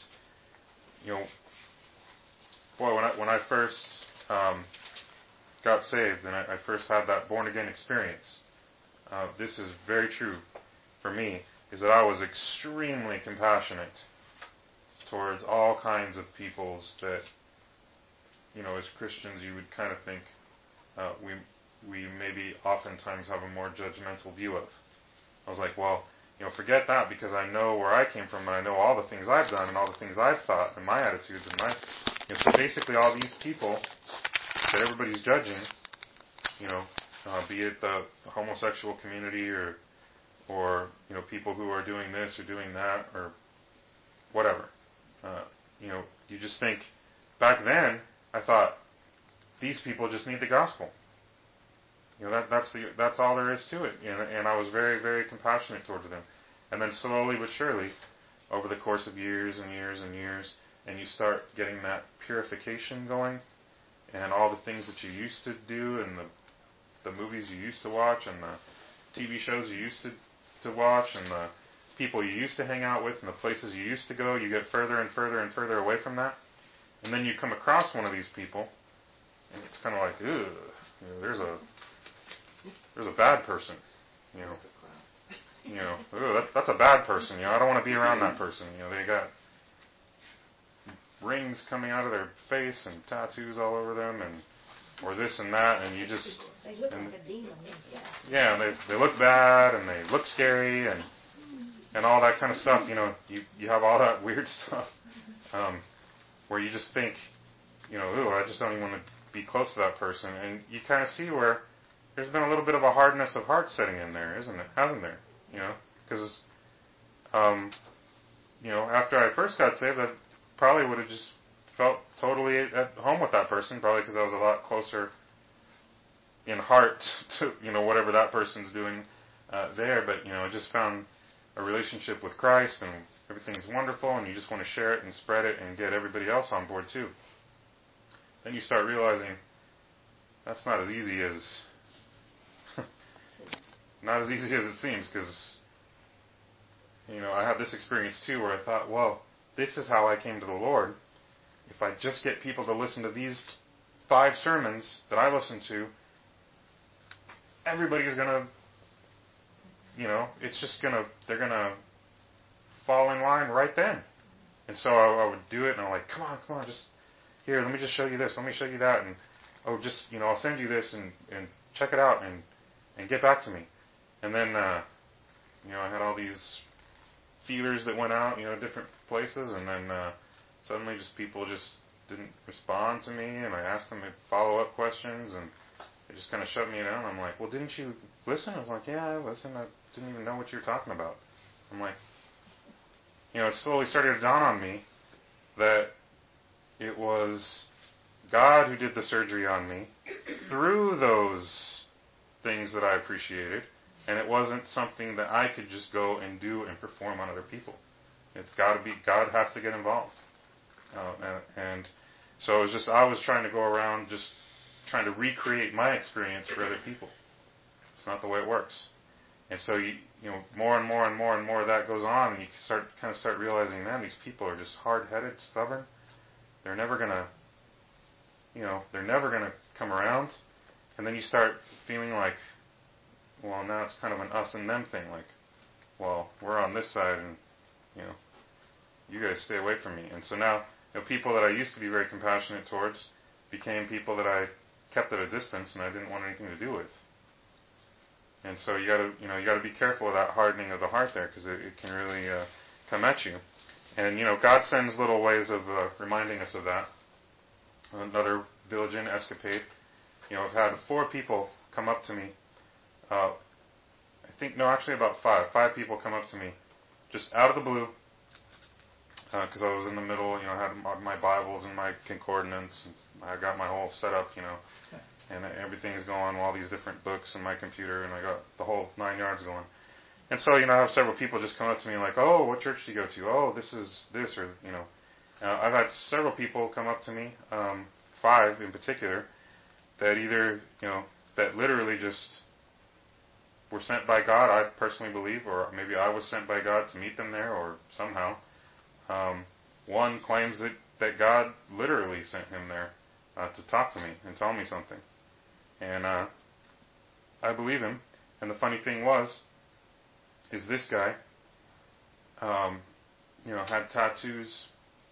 when I first got saved and I first had that born-again experience, this is very true for me, is that I was extremely compassionate towards all kinds of peoples that, as Christians you would kind of think we maybe oftentimes have a more judgmental view of. I was like, well, forget that, because I know where I came from and I know all the things I've done and all the things I've thought and my attitudes and my, so basically all these people that everybody's judging, be it the homosexual community or people who are doing this or doing that or whatever, you just think, back then I thought these people just need the gospel. That's all there is to it. And I was very, very compassionate towards them. And then slowly but surely, over the course of years and years and years, and you start getting that purification going, and all the things that you used to do, and the movies you used to watch, and the TV shows you used to watch, and the people you used to hang out with, and the places you used to go, you get further and further and further away from that. And then you come across one of these people, and it's kind of like, ugh, there's a bad person, that's a bad person, I don't want to be around that person, they got rings coming out of their face and tattoos all over them, or this and that, and you just, They look like a demon. yeah, they look bad, and they look scary, and, and all that kind of stuff. You have all that weird stuff where you just think, ooh, I just don't even want to be close to that person. And you kind of see where there's been a little bit of a hardness of heart setting in there, isn't it? Hasn't there? Because, after I first got saved, I probably would have just felt totally at home with that person, probably because I was a lot closer in heart to, whatever that person's doing there. But, I just found a relationship with Christ, and everything's wonderful, and you just want to share it and spread it and get everybody else on board too. Then you start realizing that's not as easy as it seems, because I had this experience too where I thought, well, this is how I came to the Lord. If I just get people to listen to these 5 sermons that I listen to, everybody is going to, they're going to fall in line right then. And so I would do it, and I'm like, come on, just, here, let me just show you this, let me show you that, and, I'll send you this, and check it out, and get back to me. And then, I had all these feelers that went out, different places, and then suddenly just people just didn't respond to me, and I asked them follow-up questions, and they just kind of shut me down. I'm like, well, didn't you listen? I was like, yeah, I listened. I didn't even know what you were talking about. I'm like, it slowly started to dawn on me that it was God who did the surgery on me through those things that I appreciated, and it wasn't something that I could just go and do and perform on other people. It's got to be, God has to get involved. And so it was just, I was trying to go around just trying to recreate my experience for other people. It's not the way it works. And so more and more and more and more of that goes on, and you start realizing, man, these people are just hard-headed, stubborn. They're never gonna come around. And then you start feeling like, well, now it's kind of an us and them thing. Like, well, we're on this side, and you guys stay away from me. And so now, people that I used to be very compassionate towards became people that I kept at a distance, and I didn't want anything to do with. And so you got to be careful of that hardening of the heart there, because it can really come at you. And God sends little ways of reminding us of that. Another Village Inn escapade. I've had 4 people come up to me. About 5. 5 people come up to me, just out of the blue, because I was in the middle. I had my Bibles and my concordance. And I got my whole setup, and everything's going, all these different books in my computer, and I got the whole 9 yards going. And so, I have several people just come up to me like, oh, what church do you go to? Oh, this is this, or, I've had several people come up to me, 5 in particular, that either, that literally just were sent by God, I personally believe, or maybe I was sent by God to meet them there, or somehow. One claims that God literally sent him there to talk to me and tell me something. And I believe him. And the funny thing is this guy, had tattoos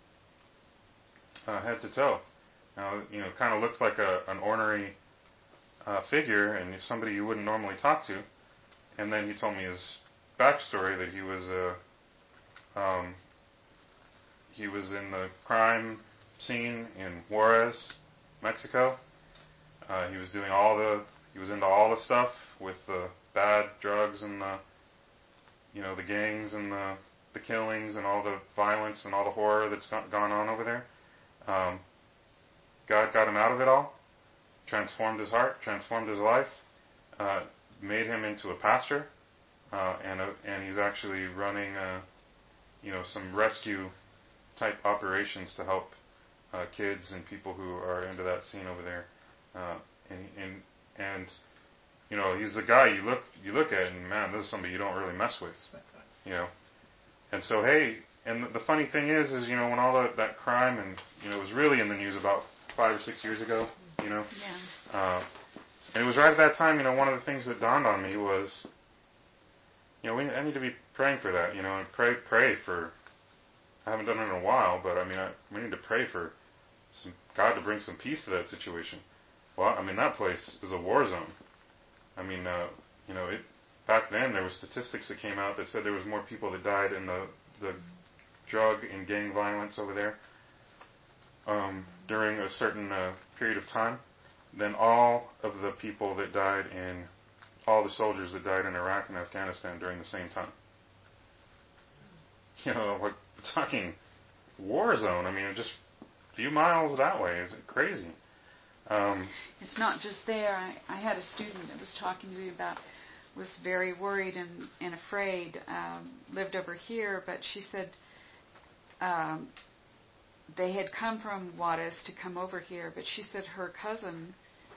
head to toe. Now, kind of looked like an ornery figure, and somebody you wouldn't normally talk to. And then he told me his backstory, that he was in the crime scene in Juarez, Mexico. He was into all the stuff with the bad drugs and the gangs and the killings and all the violence and all the horror that's gone on over there. God got him out of it all, transformed his heart, transformed his life, made him into a pastor, and he's actually running some rescue type operations to help kids and people who are into that scene over there. And he's the guy you look at, and man, this is somebody you don't really mess with, And so, hey, and the funny thing is when all that crime, and it was really in the news about 5 or 6 years ago, Yeah. And it was right at that time, one of the things that dawned on me was, I need to be praying for that, and pray for. I haven't done it in a while, but we need to pray for God to bring some peace to that situation. Well, that place is a war zone. back then there were statistics that came out that said there was more people that died in the drug and gang violence over there during a certain period of time than all of the people that died in all the soldiers that died in Iraq and Afghanistan during the same time. You know, like we're talking war zone. I mean, just a few miles that way. It's crazy. It's not just there. I had a student that was talking to me about, was very worried and afraid, lived over here, but she said they had come from Juarez to come over here, but she said her cousin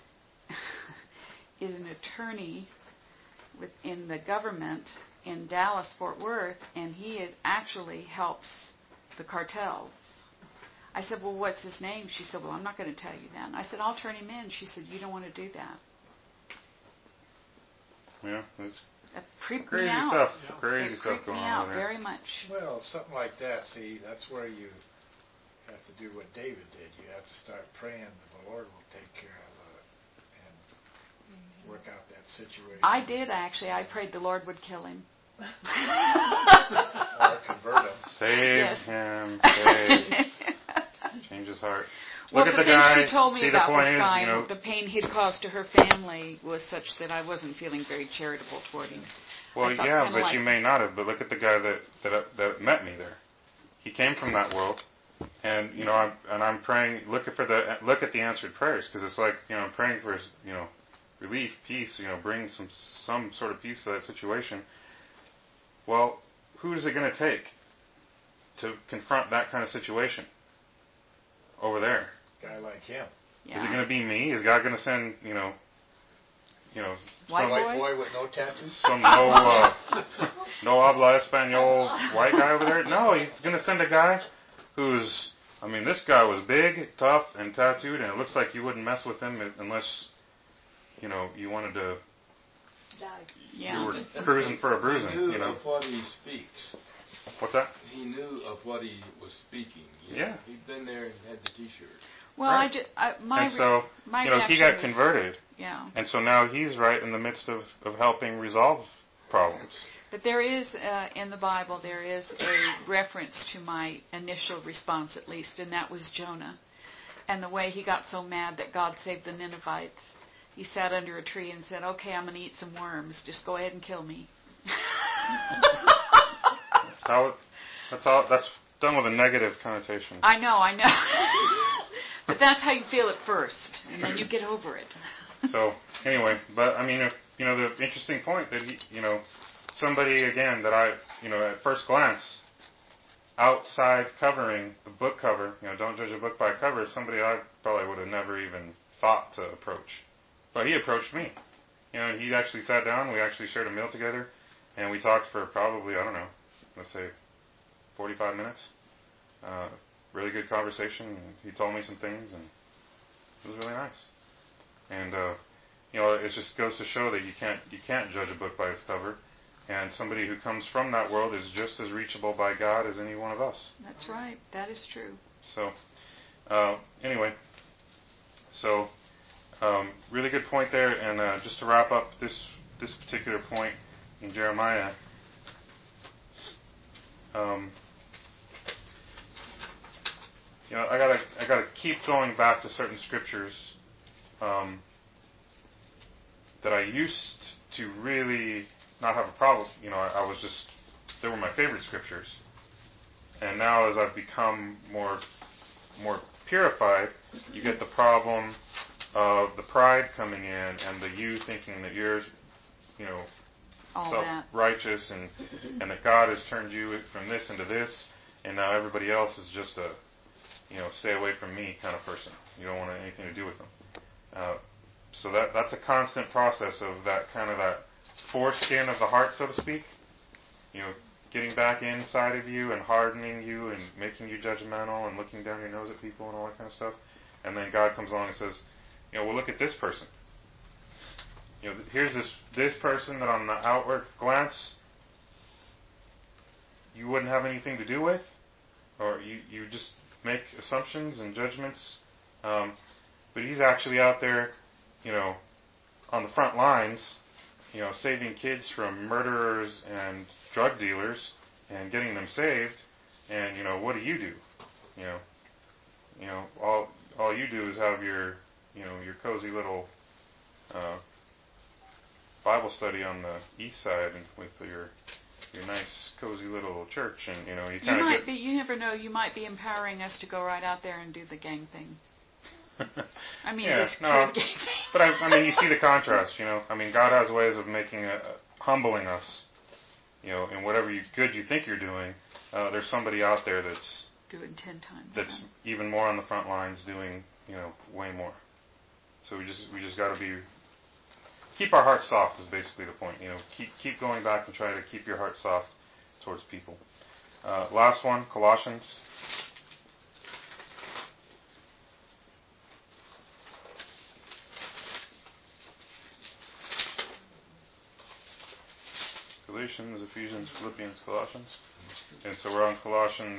is an attorney within the government in Dallas, Fort Worth, and he actually helps the cartels. I said, well, what's his name? She said, well, I'm not going to tell you that. And I said, I'll turn him in. She said, you don't want to do that. Yeah, it's That creeped crazy me out. stuff. Yeah. Crazy It stuff creeped going me on out over there. very much. Well, something like that, see, that's where you have to do what David did. You have to start praying that the Lord will take care of it and work out that situation. I did, actually. I prayed the Lord would kill him. Or convert him. Save Yes. him. Save. Change his heart. Well, Look the at the thing guy. she told me See, about the this point is, guy, you know, the pain he'd caused to her family was such that I wasn't feeling very charitable toward him. well, I felt yeah, kinda but like- you may not have. But look at the guy that met me there. He came from that world, and you know, I'm praying. Look at the answered prayers, because it's like, you know, I'm praying for, you know, relief, peace. You know, bring some sort of peace to that situation. Well, who is it going to take to confront that kind of situation over there? Guy like him. Yeah. Is it going to be me? Is God going to send, you know, White some, boy? White boy with no tattoos? some no habla español white guy over there? No, he's going to send a guy who's, I mean, this guy was big, tough, and tattooed, and it looks like you wouldn't mess with him unless, you know, you wanted to, Yeah. you were cruising for a bruising, He knew you know. of what he speaks. What's that? He knew of what he was speaking. You Yeah. know, he'd been there and had the T-shirt. Well, Right. my And so, my you know, he reaction got was- converted, Yeah. and so now he's right in the midst of helping resolve problems. But there is, in the Bible, there is a reference to my initial response, at least, and that was Jonah. And the way he got so mad that God saved the Ninevites. He sat under a tree and said, okay, I'm going to eat some worms. Just go ahead and kill me. That's done with a negative connotation. I know. But that's how you feel at first, and then you get over it. So anyway, but I mean, you know, the interesting point that he, you know, somebody again that I, you know, at first glance, outside covering the book cover, you know, don't judge a book by a cover, somebody I probably would have never even thought to approach, but he approached me. You know, and he actually sat down. We actually shared a meal together, and we talked for probably, I don't know, let's say 45 minutes. Really good conversation. And he told me some things, and it was really nice. And you know, it just goes to show that you can't judge a book by its cover. And somebody who comes from that world is just as reachable by God as any one of us. That's right. That is true. So anyway, so really good point there. And just to wrap up this particular point in Jeremiah. You know, I gotta keep going back to certain scriptures that I used to really not have a problem. You know, I was just, they were my favorite scriptures. And now as I've become more purified, you get the problem of the pride coming in and the you thinking that you're, you know, All that. self-righteous and that God has turned you from this into this, and now everybody else is just a, you know, stay away from me kind of person. You don't want anything to do with them. So that's a constant process of that kind of that foreskin of the heart, so to speak. You know, getting back inside of you and hardening you and making you judgmental and looking down your nose at people and all that kind of stuff. And then God comes along and says, you know, well, look at this person. You know, here's this person that on the outward glance you wouldn't have anything to do with, or you just make assumptions and judgments. But he's actually out there, you know, on the front lines, saving kids from murderers and drug dealers and getting them saved. And what do? All you do is have your cozy little Bible study on the east side and with your nice cozy little church, and you kind of you never know, you might be empowering us to go right out there and do the gang thing. I mean, this gang thing. But I mean, you see the contrast. I mean, God has ways of humbling us. In whatever good you think you're doing, there's somebody out there that's doing 10 times. That's even more on the front lines, doing way more. So we just got to keep our hearts soft is basically the point. Keep going back and try to keep your heart soft towards people. Last one, Colossians. Galatians, Ephesians, Philippians, Colossians. And so we're on Colossians,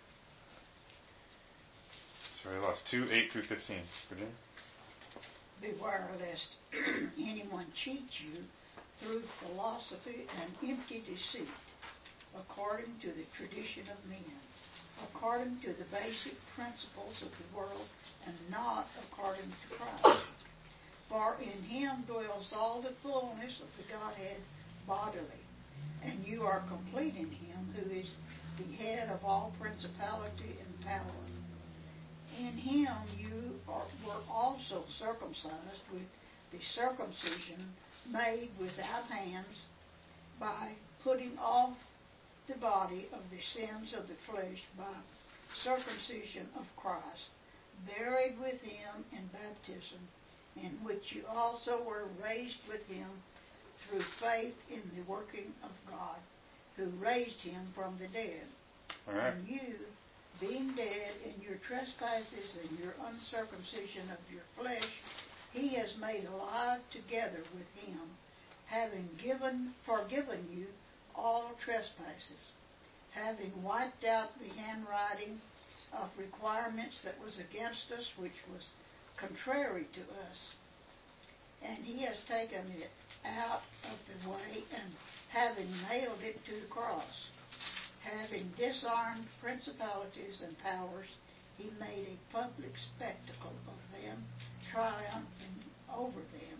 2:8 through 15. Virginia? Beware lest anyone cheat you through philosophy and empty deceit, according to the tradition of men, according to the basic principles of the world, and not according to Christ. For in him dwells all the fullness of the Godhead bodily, and you are complete in him who is the head of all principality and power. In him you were also circumcised with the circumcision made without hands, by putting off the body of the sins of the flesh by circumcision of Christ, buried with him in baptism, in which you also were raised with him through faith in the working of God, who raised him from the dead. All right. And you, being dead in your trespasses and your uncircumcision of your flesh, he has made alive together with him, having forgiven you all trespasses, having wiped out the handwriting of requirements that was against us, which was contrary to us. And he has taken it out of the way, and having nailed it to the cross, having disarmed principalities and powers, he made a public spectacle of them, triumphing over them.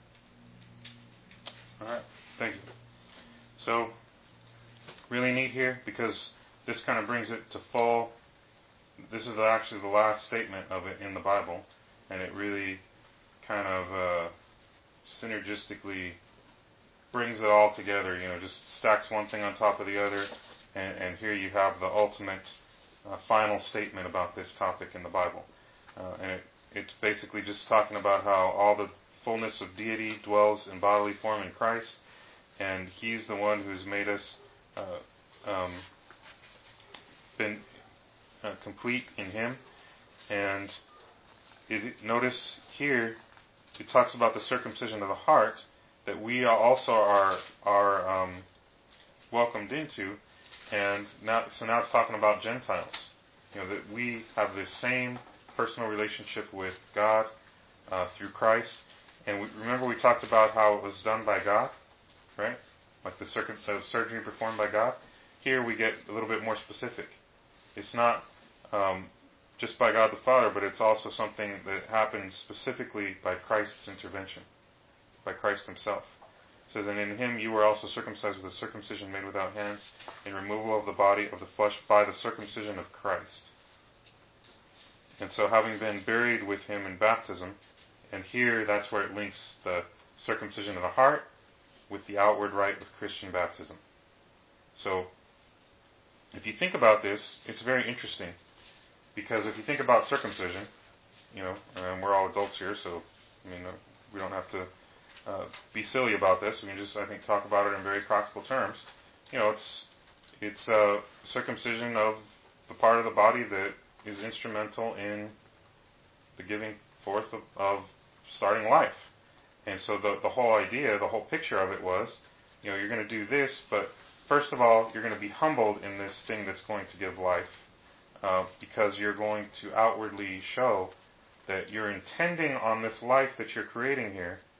All right, thank you. So, really neat here, because this kind of brings it to full. This is actually the last statement of it in the Bible, and it really kind of synergistically brings it all together. Just stacks one thing on top of the other, and here you have the ultimate final statement about this topic in the Bible. And it's basically just talking about how all the fullness of deity dwells in bodily form in Christ, and he's the one who's made us been complete in him. And notice here it talks about the circumcision of the heart that we also are welcomed into, and now it's talking about Gentiles. That we have the same personal relationship with God through Christ. And remember we talked about how it was done by God, right? Like the surgery performed by God. Here we get a little bit more specific. It's not just by God the Father, but it's also something that happens specifically by Christ's intervention, by Christ himself. It says, and in him you were also circumcised with a circumcision made without hands, in removal of the body of the flesh by the circumcision of Christ. And so having been buried with him in baptism, and here that's where it links the circumcision of the heart with the outward rite of Christian baptism. So if you think about this, it's very interesting. Because if you think about circumcision, and we're all adults here, so we don't have to be silly about this. We can just, I think, talk about it in very practical terms. It's circumcision of the part of the body that is instrumental in the giving forth of starting life. And so the whole idea, the whole picture of it was, you're going to do this, but first of all, you're going to be humbled in this thing that's going to give life. Because you're going to outwardly show that you're intending on this life that you're creating here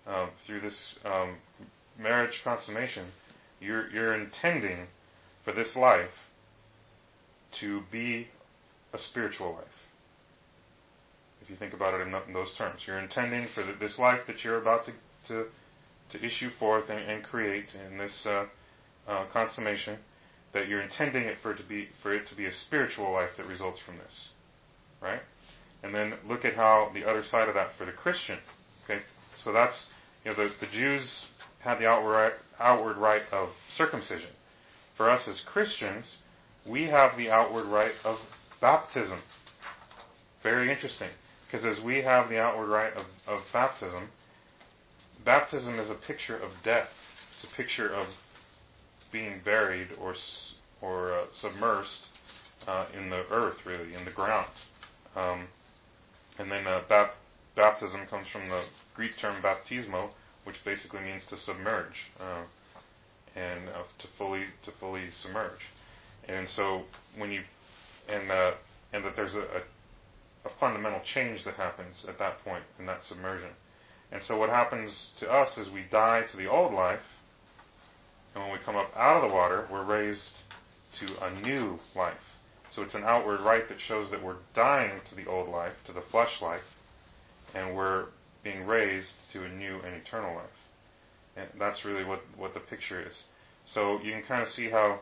through this marriage consummation, you're intending for this life to be a spiritual life. If you think about it in those terms, you're intending for this life that you're about to issue forth and create in this consummation, that you're intending it for it to be a spiritual life that results from this, right? And then look at how the other side of that for the Christian. Okay, so that's the Jews had the outward rite of circumcision. For us as Christians, we have the outward rite of baptism. Very interesting, because as we have the outward rite of baptism, baptism is a picture of death. It's a picture of being buried or submersed in the earth, really, in the ground. And then baptism comes from the Greek term baptismo, which basically means to submerge and to fully submerge. And so and that there's a fundamental change that happens at that point in that submersion. And so what happens to us is we die to the old life, and when we come up out of the water, we're raised to a new life. So it's an outward rite that shows that we're dying to the old life, to the flesh life, and we're being raised to a new and eternal life. And that's really what the picture is. So you can kind of see how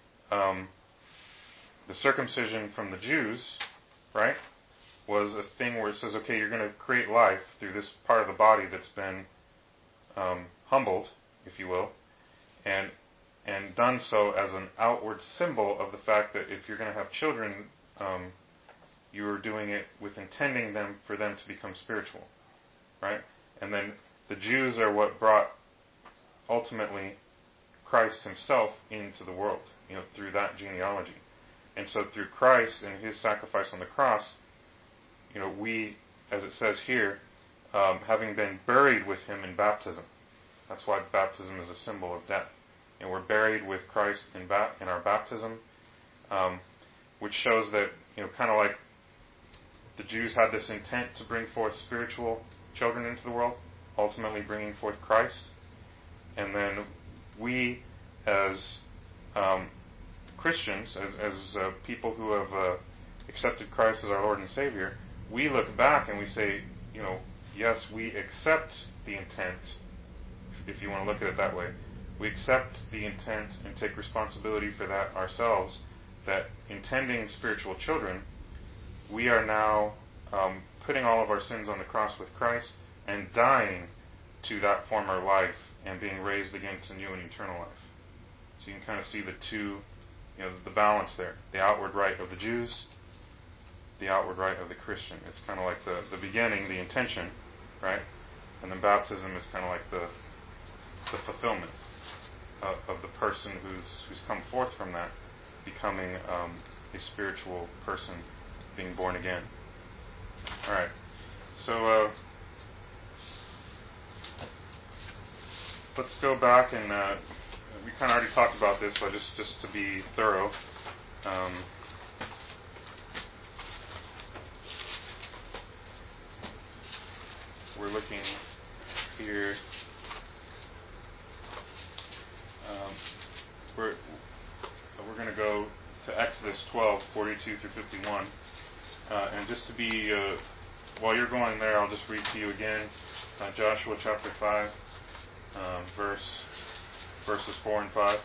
the circumcision from the Jews, right, was a thing where it says, okay, you're going to create life through this part of the body that's been humbled, if you will, and done so as an outward symbol of the fact that if you're going to have children, you are doing it with intending for them to become spiritual, right? And then the Jews are what brought ultimately Christ himself into the world, through that genealogy. And so through Christ and his sacrifice on the cross, we, as it says here, having been buried with him in baptism. That's why baptism is a symbol of death. And we're buried with Christ in our baptism, which shows that, kind of like the Jews had this intent to bring forth spiritual children into the world, ultimately bringing forth Christ. And then we, as Christians, as people who have accepted Christ as our Lord and Savior, we look back and we say, yes, we accept the intent, if you want to look at it that way. We accept the intent and take responsibility for that ourselves, that intending spiritual children, we are now putting all of our sins on the cross with Christ and dying to that former life and being raised again to new and eternal life. So you can kind of see the two, the balance there. The outward rite of the Jews, the outward rite of the Christian. It's kind of like the beginning, the intention, right? And then baptism is kind of like the fulfillment of the person who's come forth from that, becoming a spiritual person, being born again. All right. So let's go back and we kind of already talked about this, but just to be thorough. We're looking here. We're going to go to Exodus 12:42 through 51, and just to be, while you're going there, I'll just read to you again Joshua chapter 5, verses 4 and 5.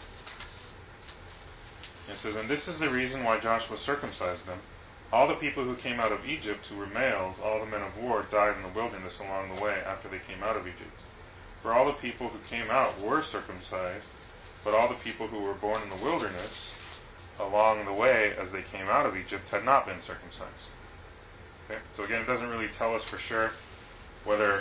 It says, "And this is the reason why Joshua circumcised them. All the people who came out of Egypt who were males, all the men of war, died in the wilderness along the way after they came out of Egypt. For all the people who came out were circumcised, but all the people who were born in the wilderness along the way as they came out of Egypt had not been circumcised." Okay? So again, it doesn't really tell us for sure whether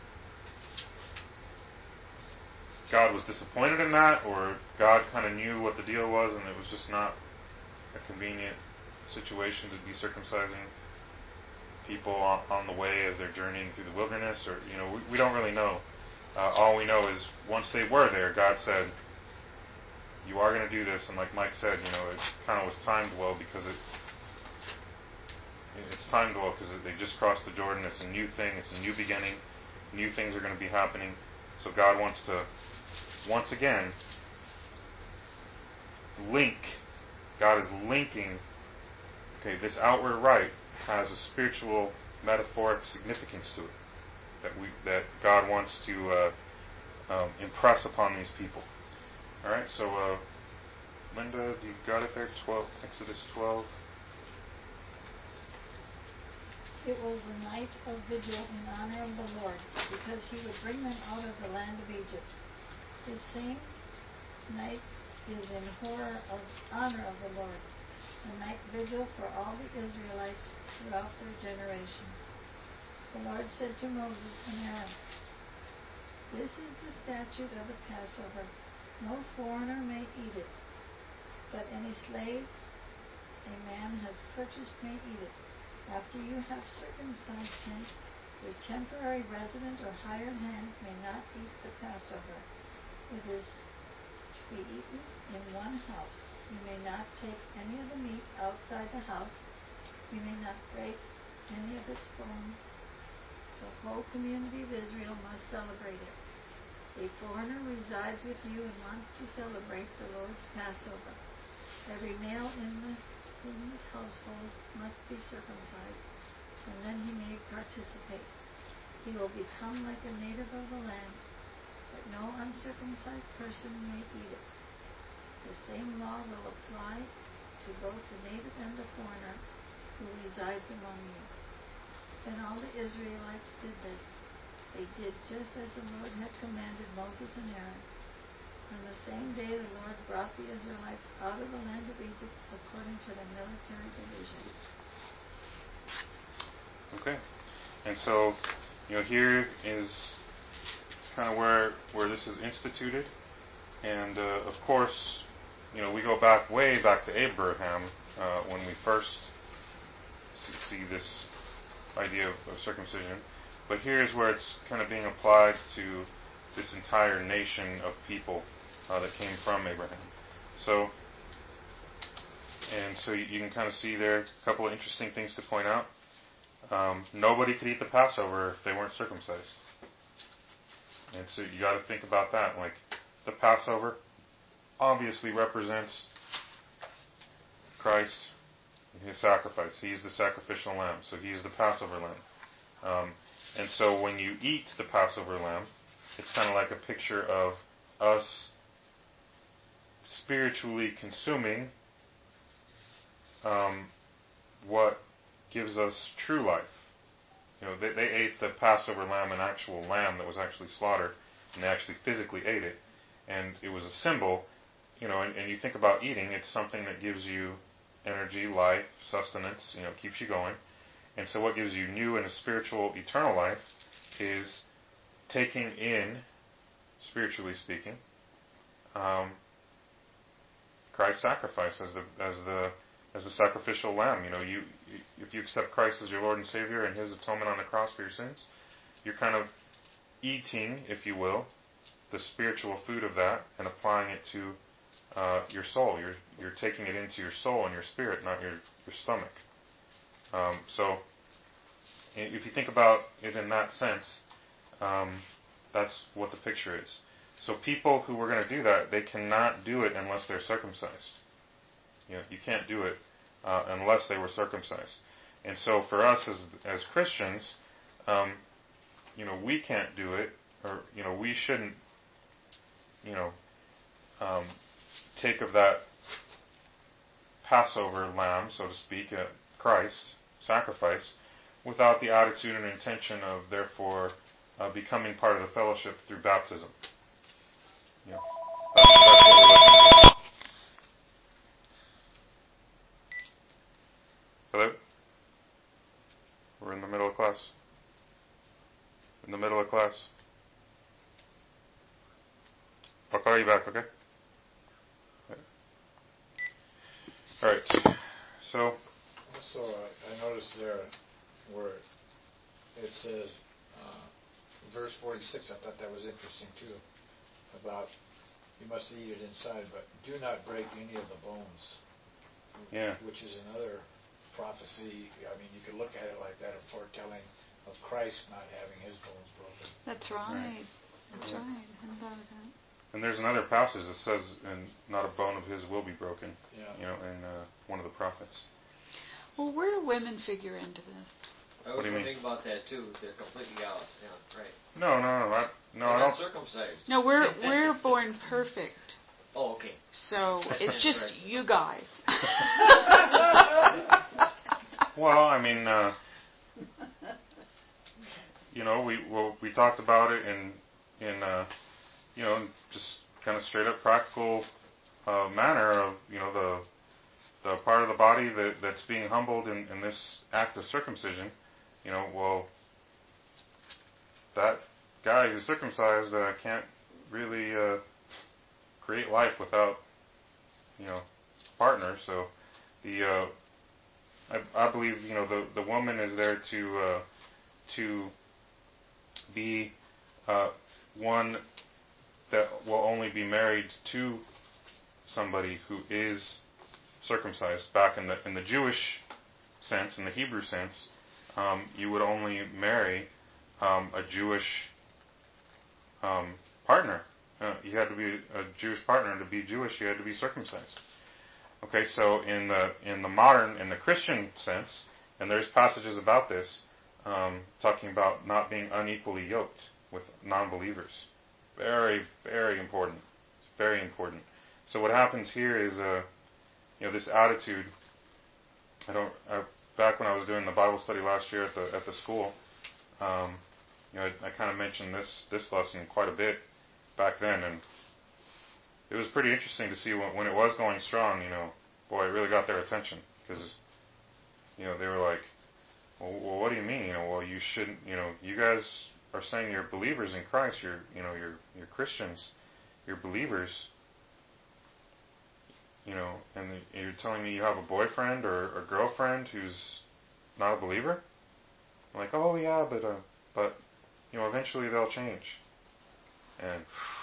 God was disappointed in that, or God kind of knew what the deal was and it was just not a convenient situation to be circumcising people on the way as they're journeying through the wilderness, or we don't really know. All we know is once they were there, God said, "You are going to do this," and like Mike said, it kind of was timed well because it's timed well because they just crossed the Jordan. It's a new thing. It's a new beginning. New things are going to be happening. So God wants to, once again, link. God is linking. Okay, this outward rite has a spiritual, metaphoric significance to it that God wants to impress upon these people. All right, so Linda, you got it there? Exodus 12. It was a night of vigil in honor of the Lord, because he would bring them out of the land of Egypt. This same night is in honor of the Lord, a night vigil for all the Israelites throughout their generations. The Lord said to Moses and Aaron, "This is the statute of the Passover. No foreigner may eat it, but any slave a man has purchased may eat it. After you have circumcised him, a temporary resident or hired hand may not eat the Passover. It is to be eaten in one house. You may not take any of the meat outside the house. You may not break any of its bones. The whole community of Israel must celebrate it. A foreigner resides with you and wants to celebrate the Lord's Passover. Every male in his household must be circumcised, and then he may participate. He will become like a native of the land, but no uncircumcised person may eat it. The same law will apply to both the native and the foreigner who resides among you." Then all the Israelites did this. They did just as the Lord had commanded Moses and Aaron. On the same day the Lord brought the Israelites out of the land of Egypt according to the military division. Okay. And so, here is kind of where this is instituted. And, of course, we go way back to Abraham when we first see this idea of circumcision. But here's where it's kind of being applied to this entire nation of people that came from Abraham. So you can kind of see there a couple of interesting things to point out. Nobody could eat the Passover if they weren't circumcised. And so you got to think about that. Like, the Passover obviously represents Christ and his sacrifice. He's the sacrificial lamb, so he is the Passover lamb. And so when you eat the Passover lamb, it's kind of like a picture of us spiritually consuming what gives us true life. They ate the Passover lamb, an actual lamb that was actually slaughtered, and they actually physically ate it. And it was a symbol, and you think about eating, it's something that gives you energy, life, sustenance, keeps you going. And so what gives you new and a spiritual, eternal life is taking in, spiritually speaking, Christ's sacrifice as the sacrificial lamb. If you accept Christ as your Lord and Savior and his atonement on the cross for your sins, you're kind of eating, if you will, the spiritual food of that and applying it to your soul. You're taking it into your soul and your spirit, not your stomach. So if you think about it in that sense, that's what the picture is. So people who were going to do that, they cannot do it unless they're circumcised. You can't do it unless they were circumcised. And so for us as Christians, we can't do it, or we shouldn't, take of that Passover lamb, so to speak, Christ's sacrifice, without the attitude and intention of therefore becoming part of the fellowship through baptism. That's what we're looking at. Hello? We're in the middle of class. In the middle of class. I'll call you back, okay? All right. So. Also, I noticed there where it says, verse 46, I thought that was interesting too, about you must eat it inside, but do not break any of the bones. Yeah. Which is another prophecy. I mean, you could look at it like that, a foretelling of Christ not having his bones broken. That's right. That's right. I hadn't thought of that. And there's another passage that says, "And not a bone of his will be broken." Yeah. In one of the prophets. Well, where do women figure into this? I What was do you mean? thinking about that too. They're completely out. Yeah, right. No, I They're don't. not circumcised. No, we're born perfect. Oh, okay. So it's just Right. you guys. Well, I mean, we talked about it in just kind of straight up practical manner of the part of the body that's being humbled in this act of circumcision. Well, that guy who's circumcised can't really create life without partner. So I believe the woman is there to be one that will only be married to somebody who is circumcised. Back in the Jewish sense, in the Hebrew sense, you would only marry a Jewish partner. You had to be a Jewish partner, and to be Jewish, you had to be circumcised. Okay, so in the Christian sense, and there's passages about this, talking about not being unequally yoked with non-believers. Very, very important. It's very important. So what happens here is, this attitude. Back when I was doing the Bible study last year at the school, I kind of mentioned this lesson quite a bit back then, and it was pretty interesting to see when it was going strong. Boy, it really got their attention because, they were like, well, what do you mean? Well, you shouldn't. You guys are saying you're believers in Christ. You're Christians. You're believers. And you're telling me you have a boyfriend or a girlfriend who's not a believer? I'm like, oh yeah, but eventually they'll change. And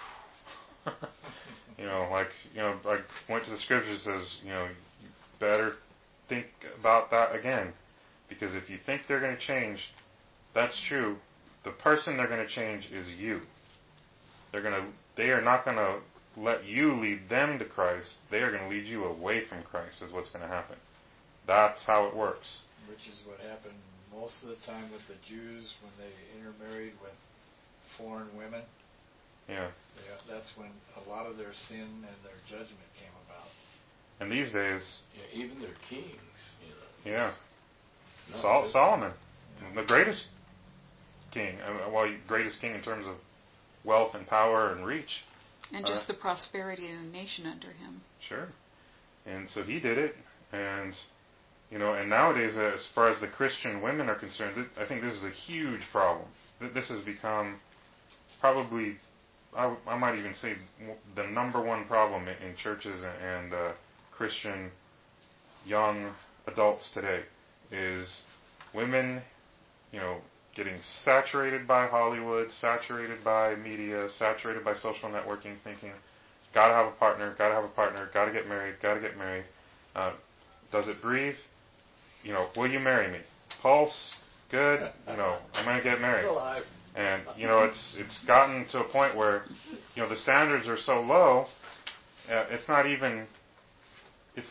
I went to the scriptures, says, you better think about that again, because if you think they're going to change, that's true. The person they're going to change is you. They are not going to let you lead them to Christ. They are going to lead you away from Christ, is what's going to happen. That's how it works. Which is what happened most of the time with the Jews when they intermarried with foreign women. Yeah. That's when a lot of their sin and their judgment came about. And these days... Yeah, even their kings, Yeah. Solomon, the greatest king. Greatest king in terms of wealth and power and reach. And just the prosperity of the nation under him. Sure. And so he did it. And, and nowadays, as far as the Christian women are concerned, I think this is a huge problem. This has become probably, I might even say, the number one problem in churches and Christian young adults today is women, getting saturated by Hollywood, saturated by media, saturated by social networking, thinking, gotta have a partner, gotta get married. Does it breathe? Will you marry me? Pulse? Good? I'm gonna get married. Alive. And, it's gotten to a point where, the standards are so low, it's not even, it's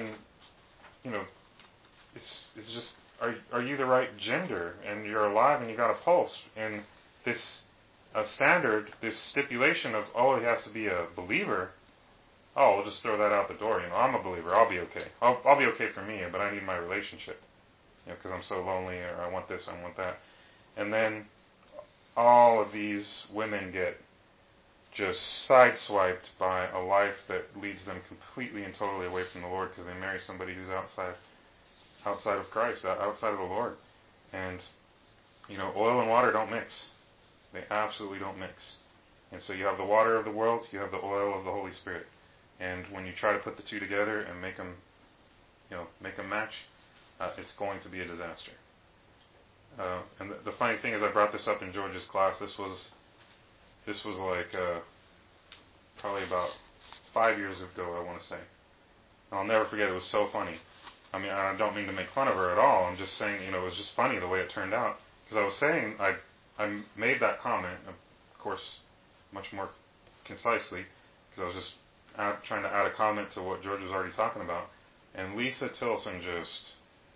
just, are you the right gender, and you're alive and you got a pulse, and this standard, this stipulation of, he has to be a believer, we'll just throw that out the door. I'm a believer, I'll be okay. I'll be okay for me, but I need my relationship, because I'm so lonely, or I want this, I want that. And then all of these women get just sideswiped by a life that leads them completely and totally away from the Lord, because they marry somebody who's outside of Christ, outside of the Lord. And, oil and water don't mix. They absolutely don't mix. And so you have the water of the world, you have the oil of the Holy Spirit. And when you try to put the two together and make them match, it's going to be a disaster. And the funny thing is, I brought this up in George's class. This was like probably about 5 years ago, I want to say. And I'll never forget. It was so funny. I mean, I don't mean to make fun of her at all. I'm just saying, it was just funny the way it turned out. Because I was saying, I made that comment. Of course, much more concisely, because I was just trying to add a comment to what George was already talking about. And Lisa Tilson just,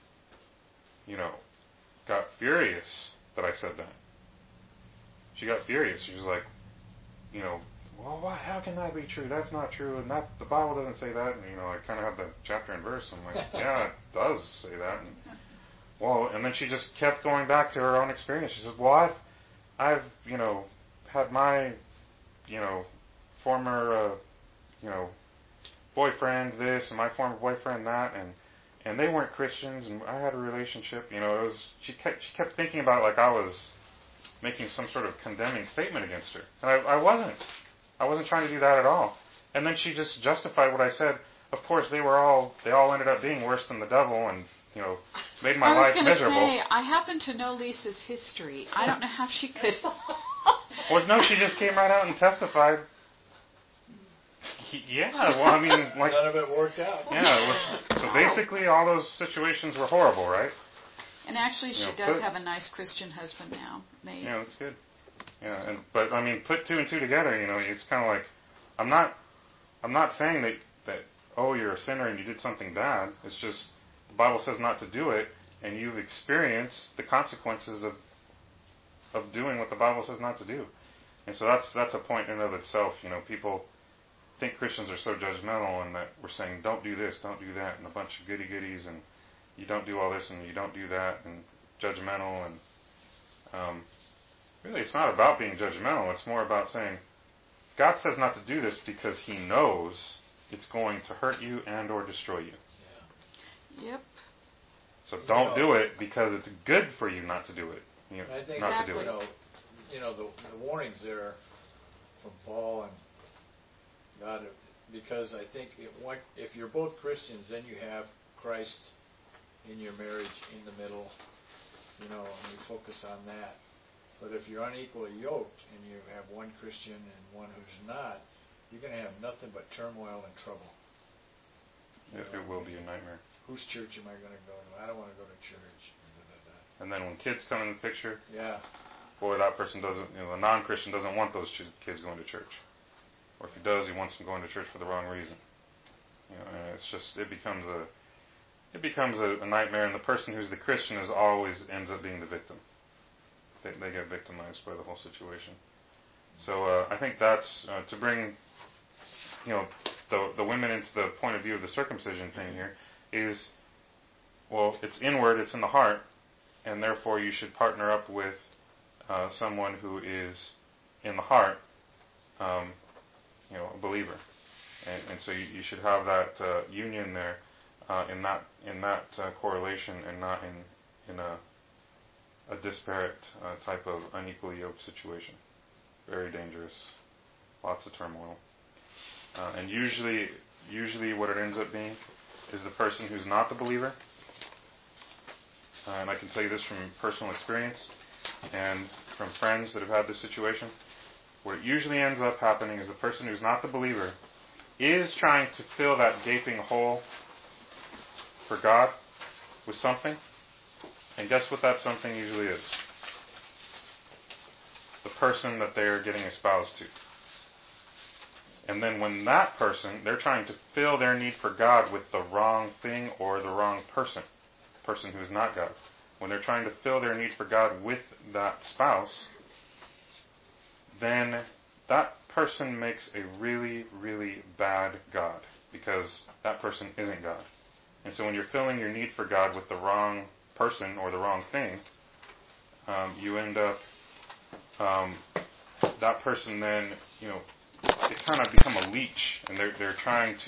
got furious that I said that. She got furious. She was like, well, why? How can that be true? That's not true. And the Bible doesn't say that. And, I kind of have the chapter and verse. I'm like, yeah, it does say that. And then she just kept going back to her own experience. She said, well, I've had my, former, boyfriend this and my former boyfriend that, and they weren't Christians, and I had a relationship. She kept thinking about it like I was making some sort of condemning statement against her, and I wasn't. I wasn't trying to do that at all. And then she just justified what I said. Of course, they all ended up being worse than the devil, and made my life miserable. I was going to say, I happen to know Lisa's history. I don't know how she could. Well, no, she just came right out and testified. Yeah, well, I mean, like none of it worked out. Yeah, so basically, all those situations were horrible, right? And actually, she does have a nice Christian husband now. Yeah, that's good. Yeah, but I mean, put two and two together. It's kind of like, I'm not saying that you're a sinner and you did something bad. It's just the Bible says not to do it, and you've experienced the consequences of doing what the Bible says not to do. And so that's a point in and of itself. People think Christians are so judgmental, and that we're saying don't do this, don't do that, and a bunch of goody-goodies, and you don't do all this and you don't do that, and judgmental. And really, it's not about being judgmental. It's more about saying God says not to do this because He knows it's going to hurt you and or destroy you. Yeah. Yep. So don't do it because it's good for you not to do it. I think not to do it. The warnings there from Paul and God, because I think if you're both Christians, then you have Christ in your marriage in the middle, and you focus on that. But if you're unequally yoked and you have one Christian and one who's not, you're going to have nothing but turmoil and trouble. It will be a nightmare. Whose church am I going to go to? I don't want to go to church. And then when kids come in the picture, yeah, boy, that person doesn't, the non-Christian doesn't want those kids going to church. Or if he does, he wants them going to church for the wrong reason. And it's just, it becomes a nightmare, and the person who's the Christian always ends up being the victim. They get victimized by the whole situation. So I think that's to bring, the women into the point of view of the circumcision thing here is, well, it's inward, it's in the heart, and therefore you should partner up with someone who is in the heart, a believer, and so you should have that union there in that correlation, and not in a disparate type of unequally yoked situation. Very dangerous, lots of turmoil, and usually what it ends up being is the person who's not the believer. And I can tell you this from personal experience and from friends that have had this situation. What usually ends up happening is the person who's not the believer is trying to fill that gaping hole for God with something. And guess what that something usually is? The person that they're getting espoused to. And then when that person, they're trying to fill their need for God with the wrong thing or the wrong person who is not God. When they're trying to fill their need for God with that spouse, then that person makes a really, really bad God, because that person isn't God. And so when you're filling your need for God with the wrong person or the wrong thing, you end up, that person then, they kind of become a leech, and they're trying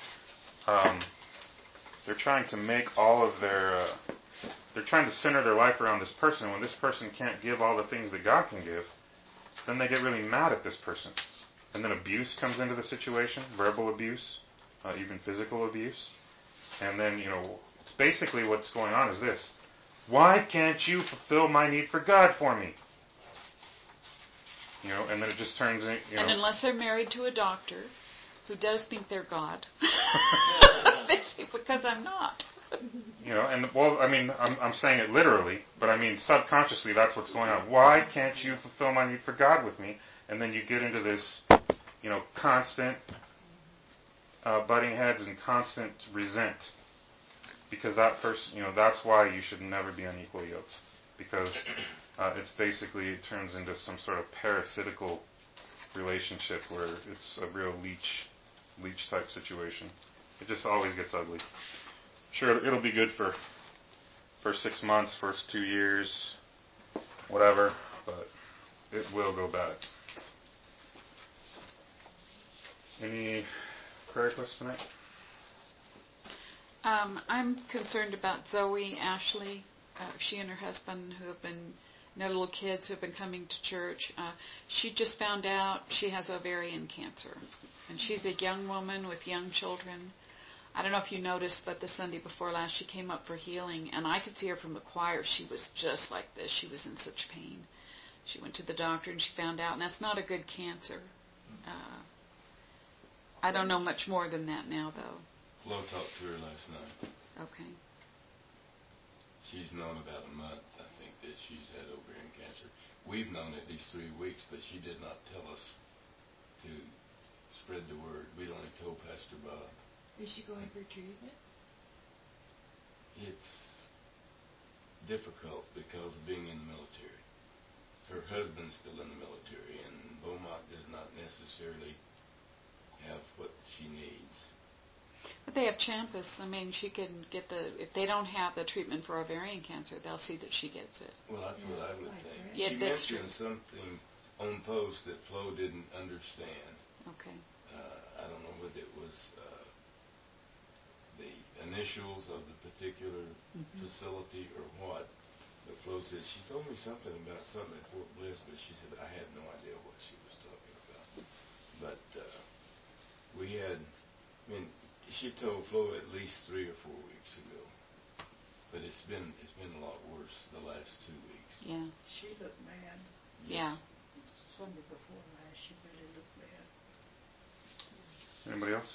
to make all of their, they're trying to center their life around this person. When this person can't give all the things that God can give, then they get really mad at this person. And then abuse comes into the situation, verbal abuse, even physical abuse. And then, it's basically what's going on is this: why can't you fulfill my need for God for me? And then it just turns in, And unless they're married to a doctor who does think they're God, they say, because I'm not. And well, I mean, I'm saying it literally, but I mean subconsciously that's what's going on. Why can't you fulfill my need for God with me? And then you get into this, constant butting heads and constant resent. Because that's why you should never be unequally yoked. Because it turns into some sort of parasitical relationship where it's a real leech type situation. It just always gets ugly. Sure, it'll be good for first 6 months, first 2 years, whatever, but it will go bad. Any prayer requests tonight? I'm concerned about Zoe Ashley. She and her husband, who have been, their little kids who have been coming to church. She just found out she has ovarian cancer, and she's a young woman with young children. I don't know if you noticed, but the Sunday before last, she came up for healing, and I could see her from the choir. She was just like this. She was in such pain. She went to the doctor, and she found out, and that's not a good cancer. I don't know much more than that now, though. Flo talked to her last night. Okay. She's known about a month, I think, that she's had ovarian cancer. We've known at least 3 weeks, but she did not tell us to spread the word. We'd only told Pastor Bob. Is she going for treatment? It's difficult because of being in the military. Her husband's still in the military, and Beaumont does not necessarily have what she needs. But they have Champus. I mean, she can get if they don't have the treatment for ovarian cancer, they'll see that she gets it. Well, that's what I would think. Yeah, she that's mentioned something on post that Flo didn't understand. Okay. I don't know whether it was the initials of the particular facility or what, but Flo said she told me something about something at Fort Bliss, but she said I had no idea what she was talking about. But she told Flo at least 3 or 4 weeks ago, but it's been a lot worse the last 2 weeks. Yeah. She looked bad. Yes. Yeah. Sunday before last, she really looked bad. Anybody else?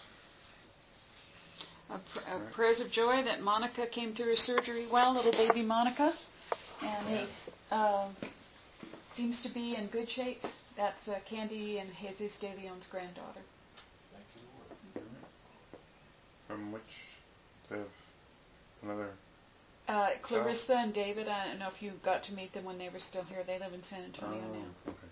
Prayers of joy that Monica came through her surgery well, little baby Monica, and seems to be in good shape. That's Candy and Jesus De Leon's granddaughter. Thank you, Lord. From which they have another. Clarissa and David. I don't know if you got to meet them when they were still here. They live in San Antonio now. Okay.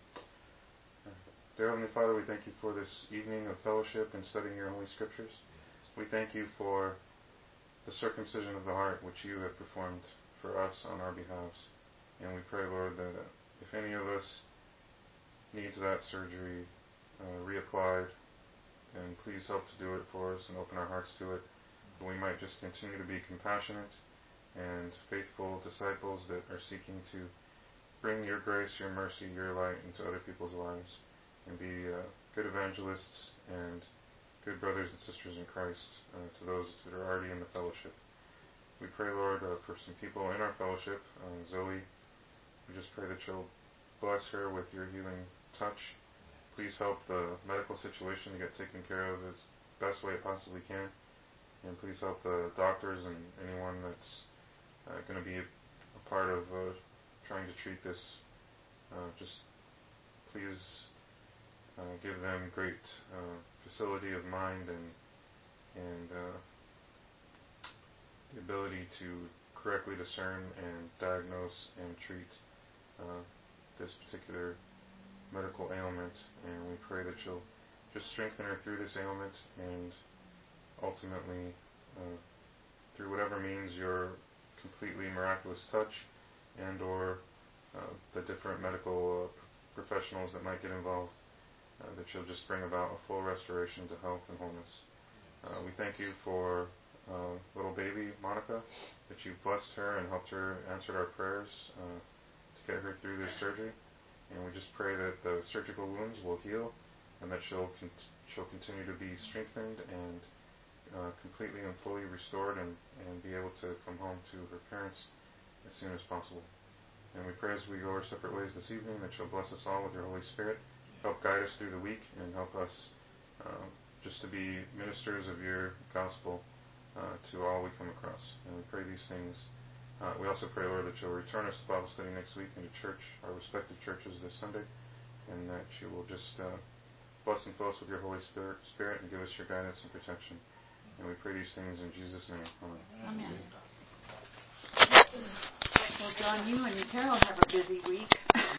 Dear Heavenly Father, we thank you for this evening of fellowship and studying your holy scriptures. We thank you for the circumcision of the heart which you have performed for us on our behalves. And we pray, Lord, that if any of us needs that surgery reapplied, then please help to do it for us and open our hearts to it, that we might just continue to be compassionate and faithful disciples that are seeking to bring your grace, your mercy, your light into other people's lives, and be good evangelists and good brothers and sisters in Christ to those that are already in the fellowship. We pray, Lord, for some people in our fellowship. Zoe, we just pray that you'll bless her with your healing touch. Please help the medical situation to get taken care of as best way it possibly can. And please help the doctors and anyone that's going to be a part of trying to treat this. Just please give them great facility of mind and the ability to correctly discern and diagnose and treat this particular medical ailment. And we pray that you'll just strengthen her through this ailment, and ultimately through whatever means your completely miraculous touch and or the different medical professionals that might get involved, that you'll just bring about a full restoration to health and wholeness. We thank you for little baby Monica, that you've blessed her and helped her, answered our prayers to get her through this surgery. And we just pray that the surgical wounds will heal, and that she'll continue to be strengthened and completely and fully restored, and be able to come home to her parents as soon as possible. And we pray as we go our separate ways this evening that you'll bless us all with your Holy Spirit, help guide us through the week, and help us just to be ministers of your gospel to all we come across. And we pray these things. We also pray, Lord, that you'll return us to Bible study next week into church, our respective churches this Sunday, and that you will just bless and fill us with your Holy Spirit and give us your guidance and protection. And we pray these things in Jesus' name. Amen. Amen. Well, John, you and Carol have a busy week.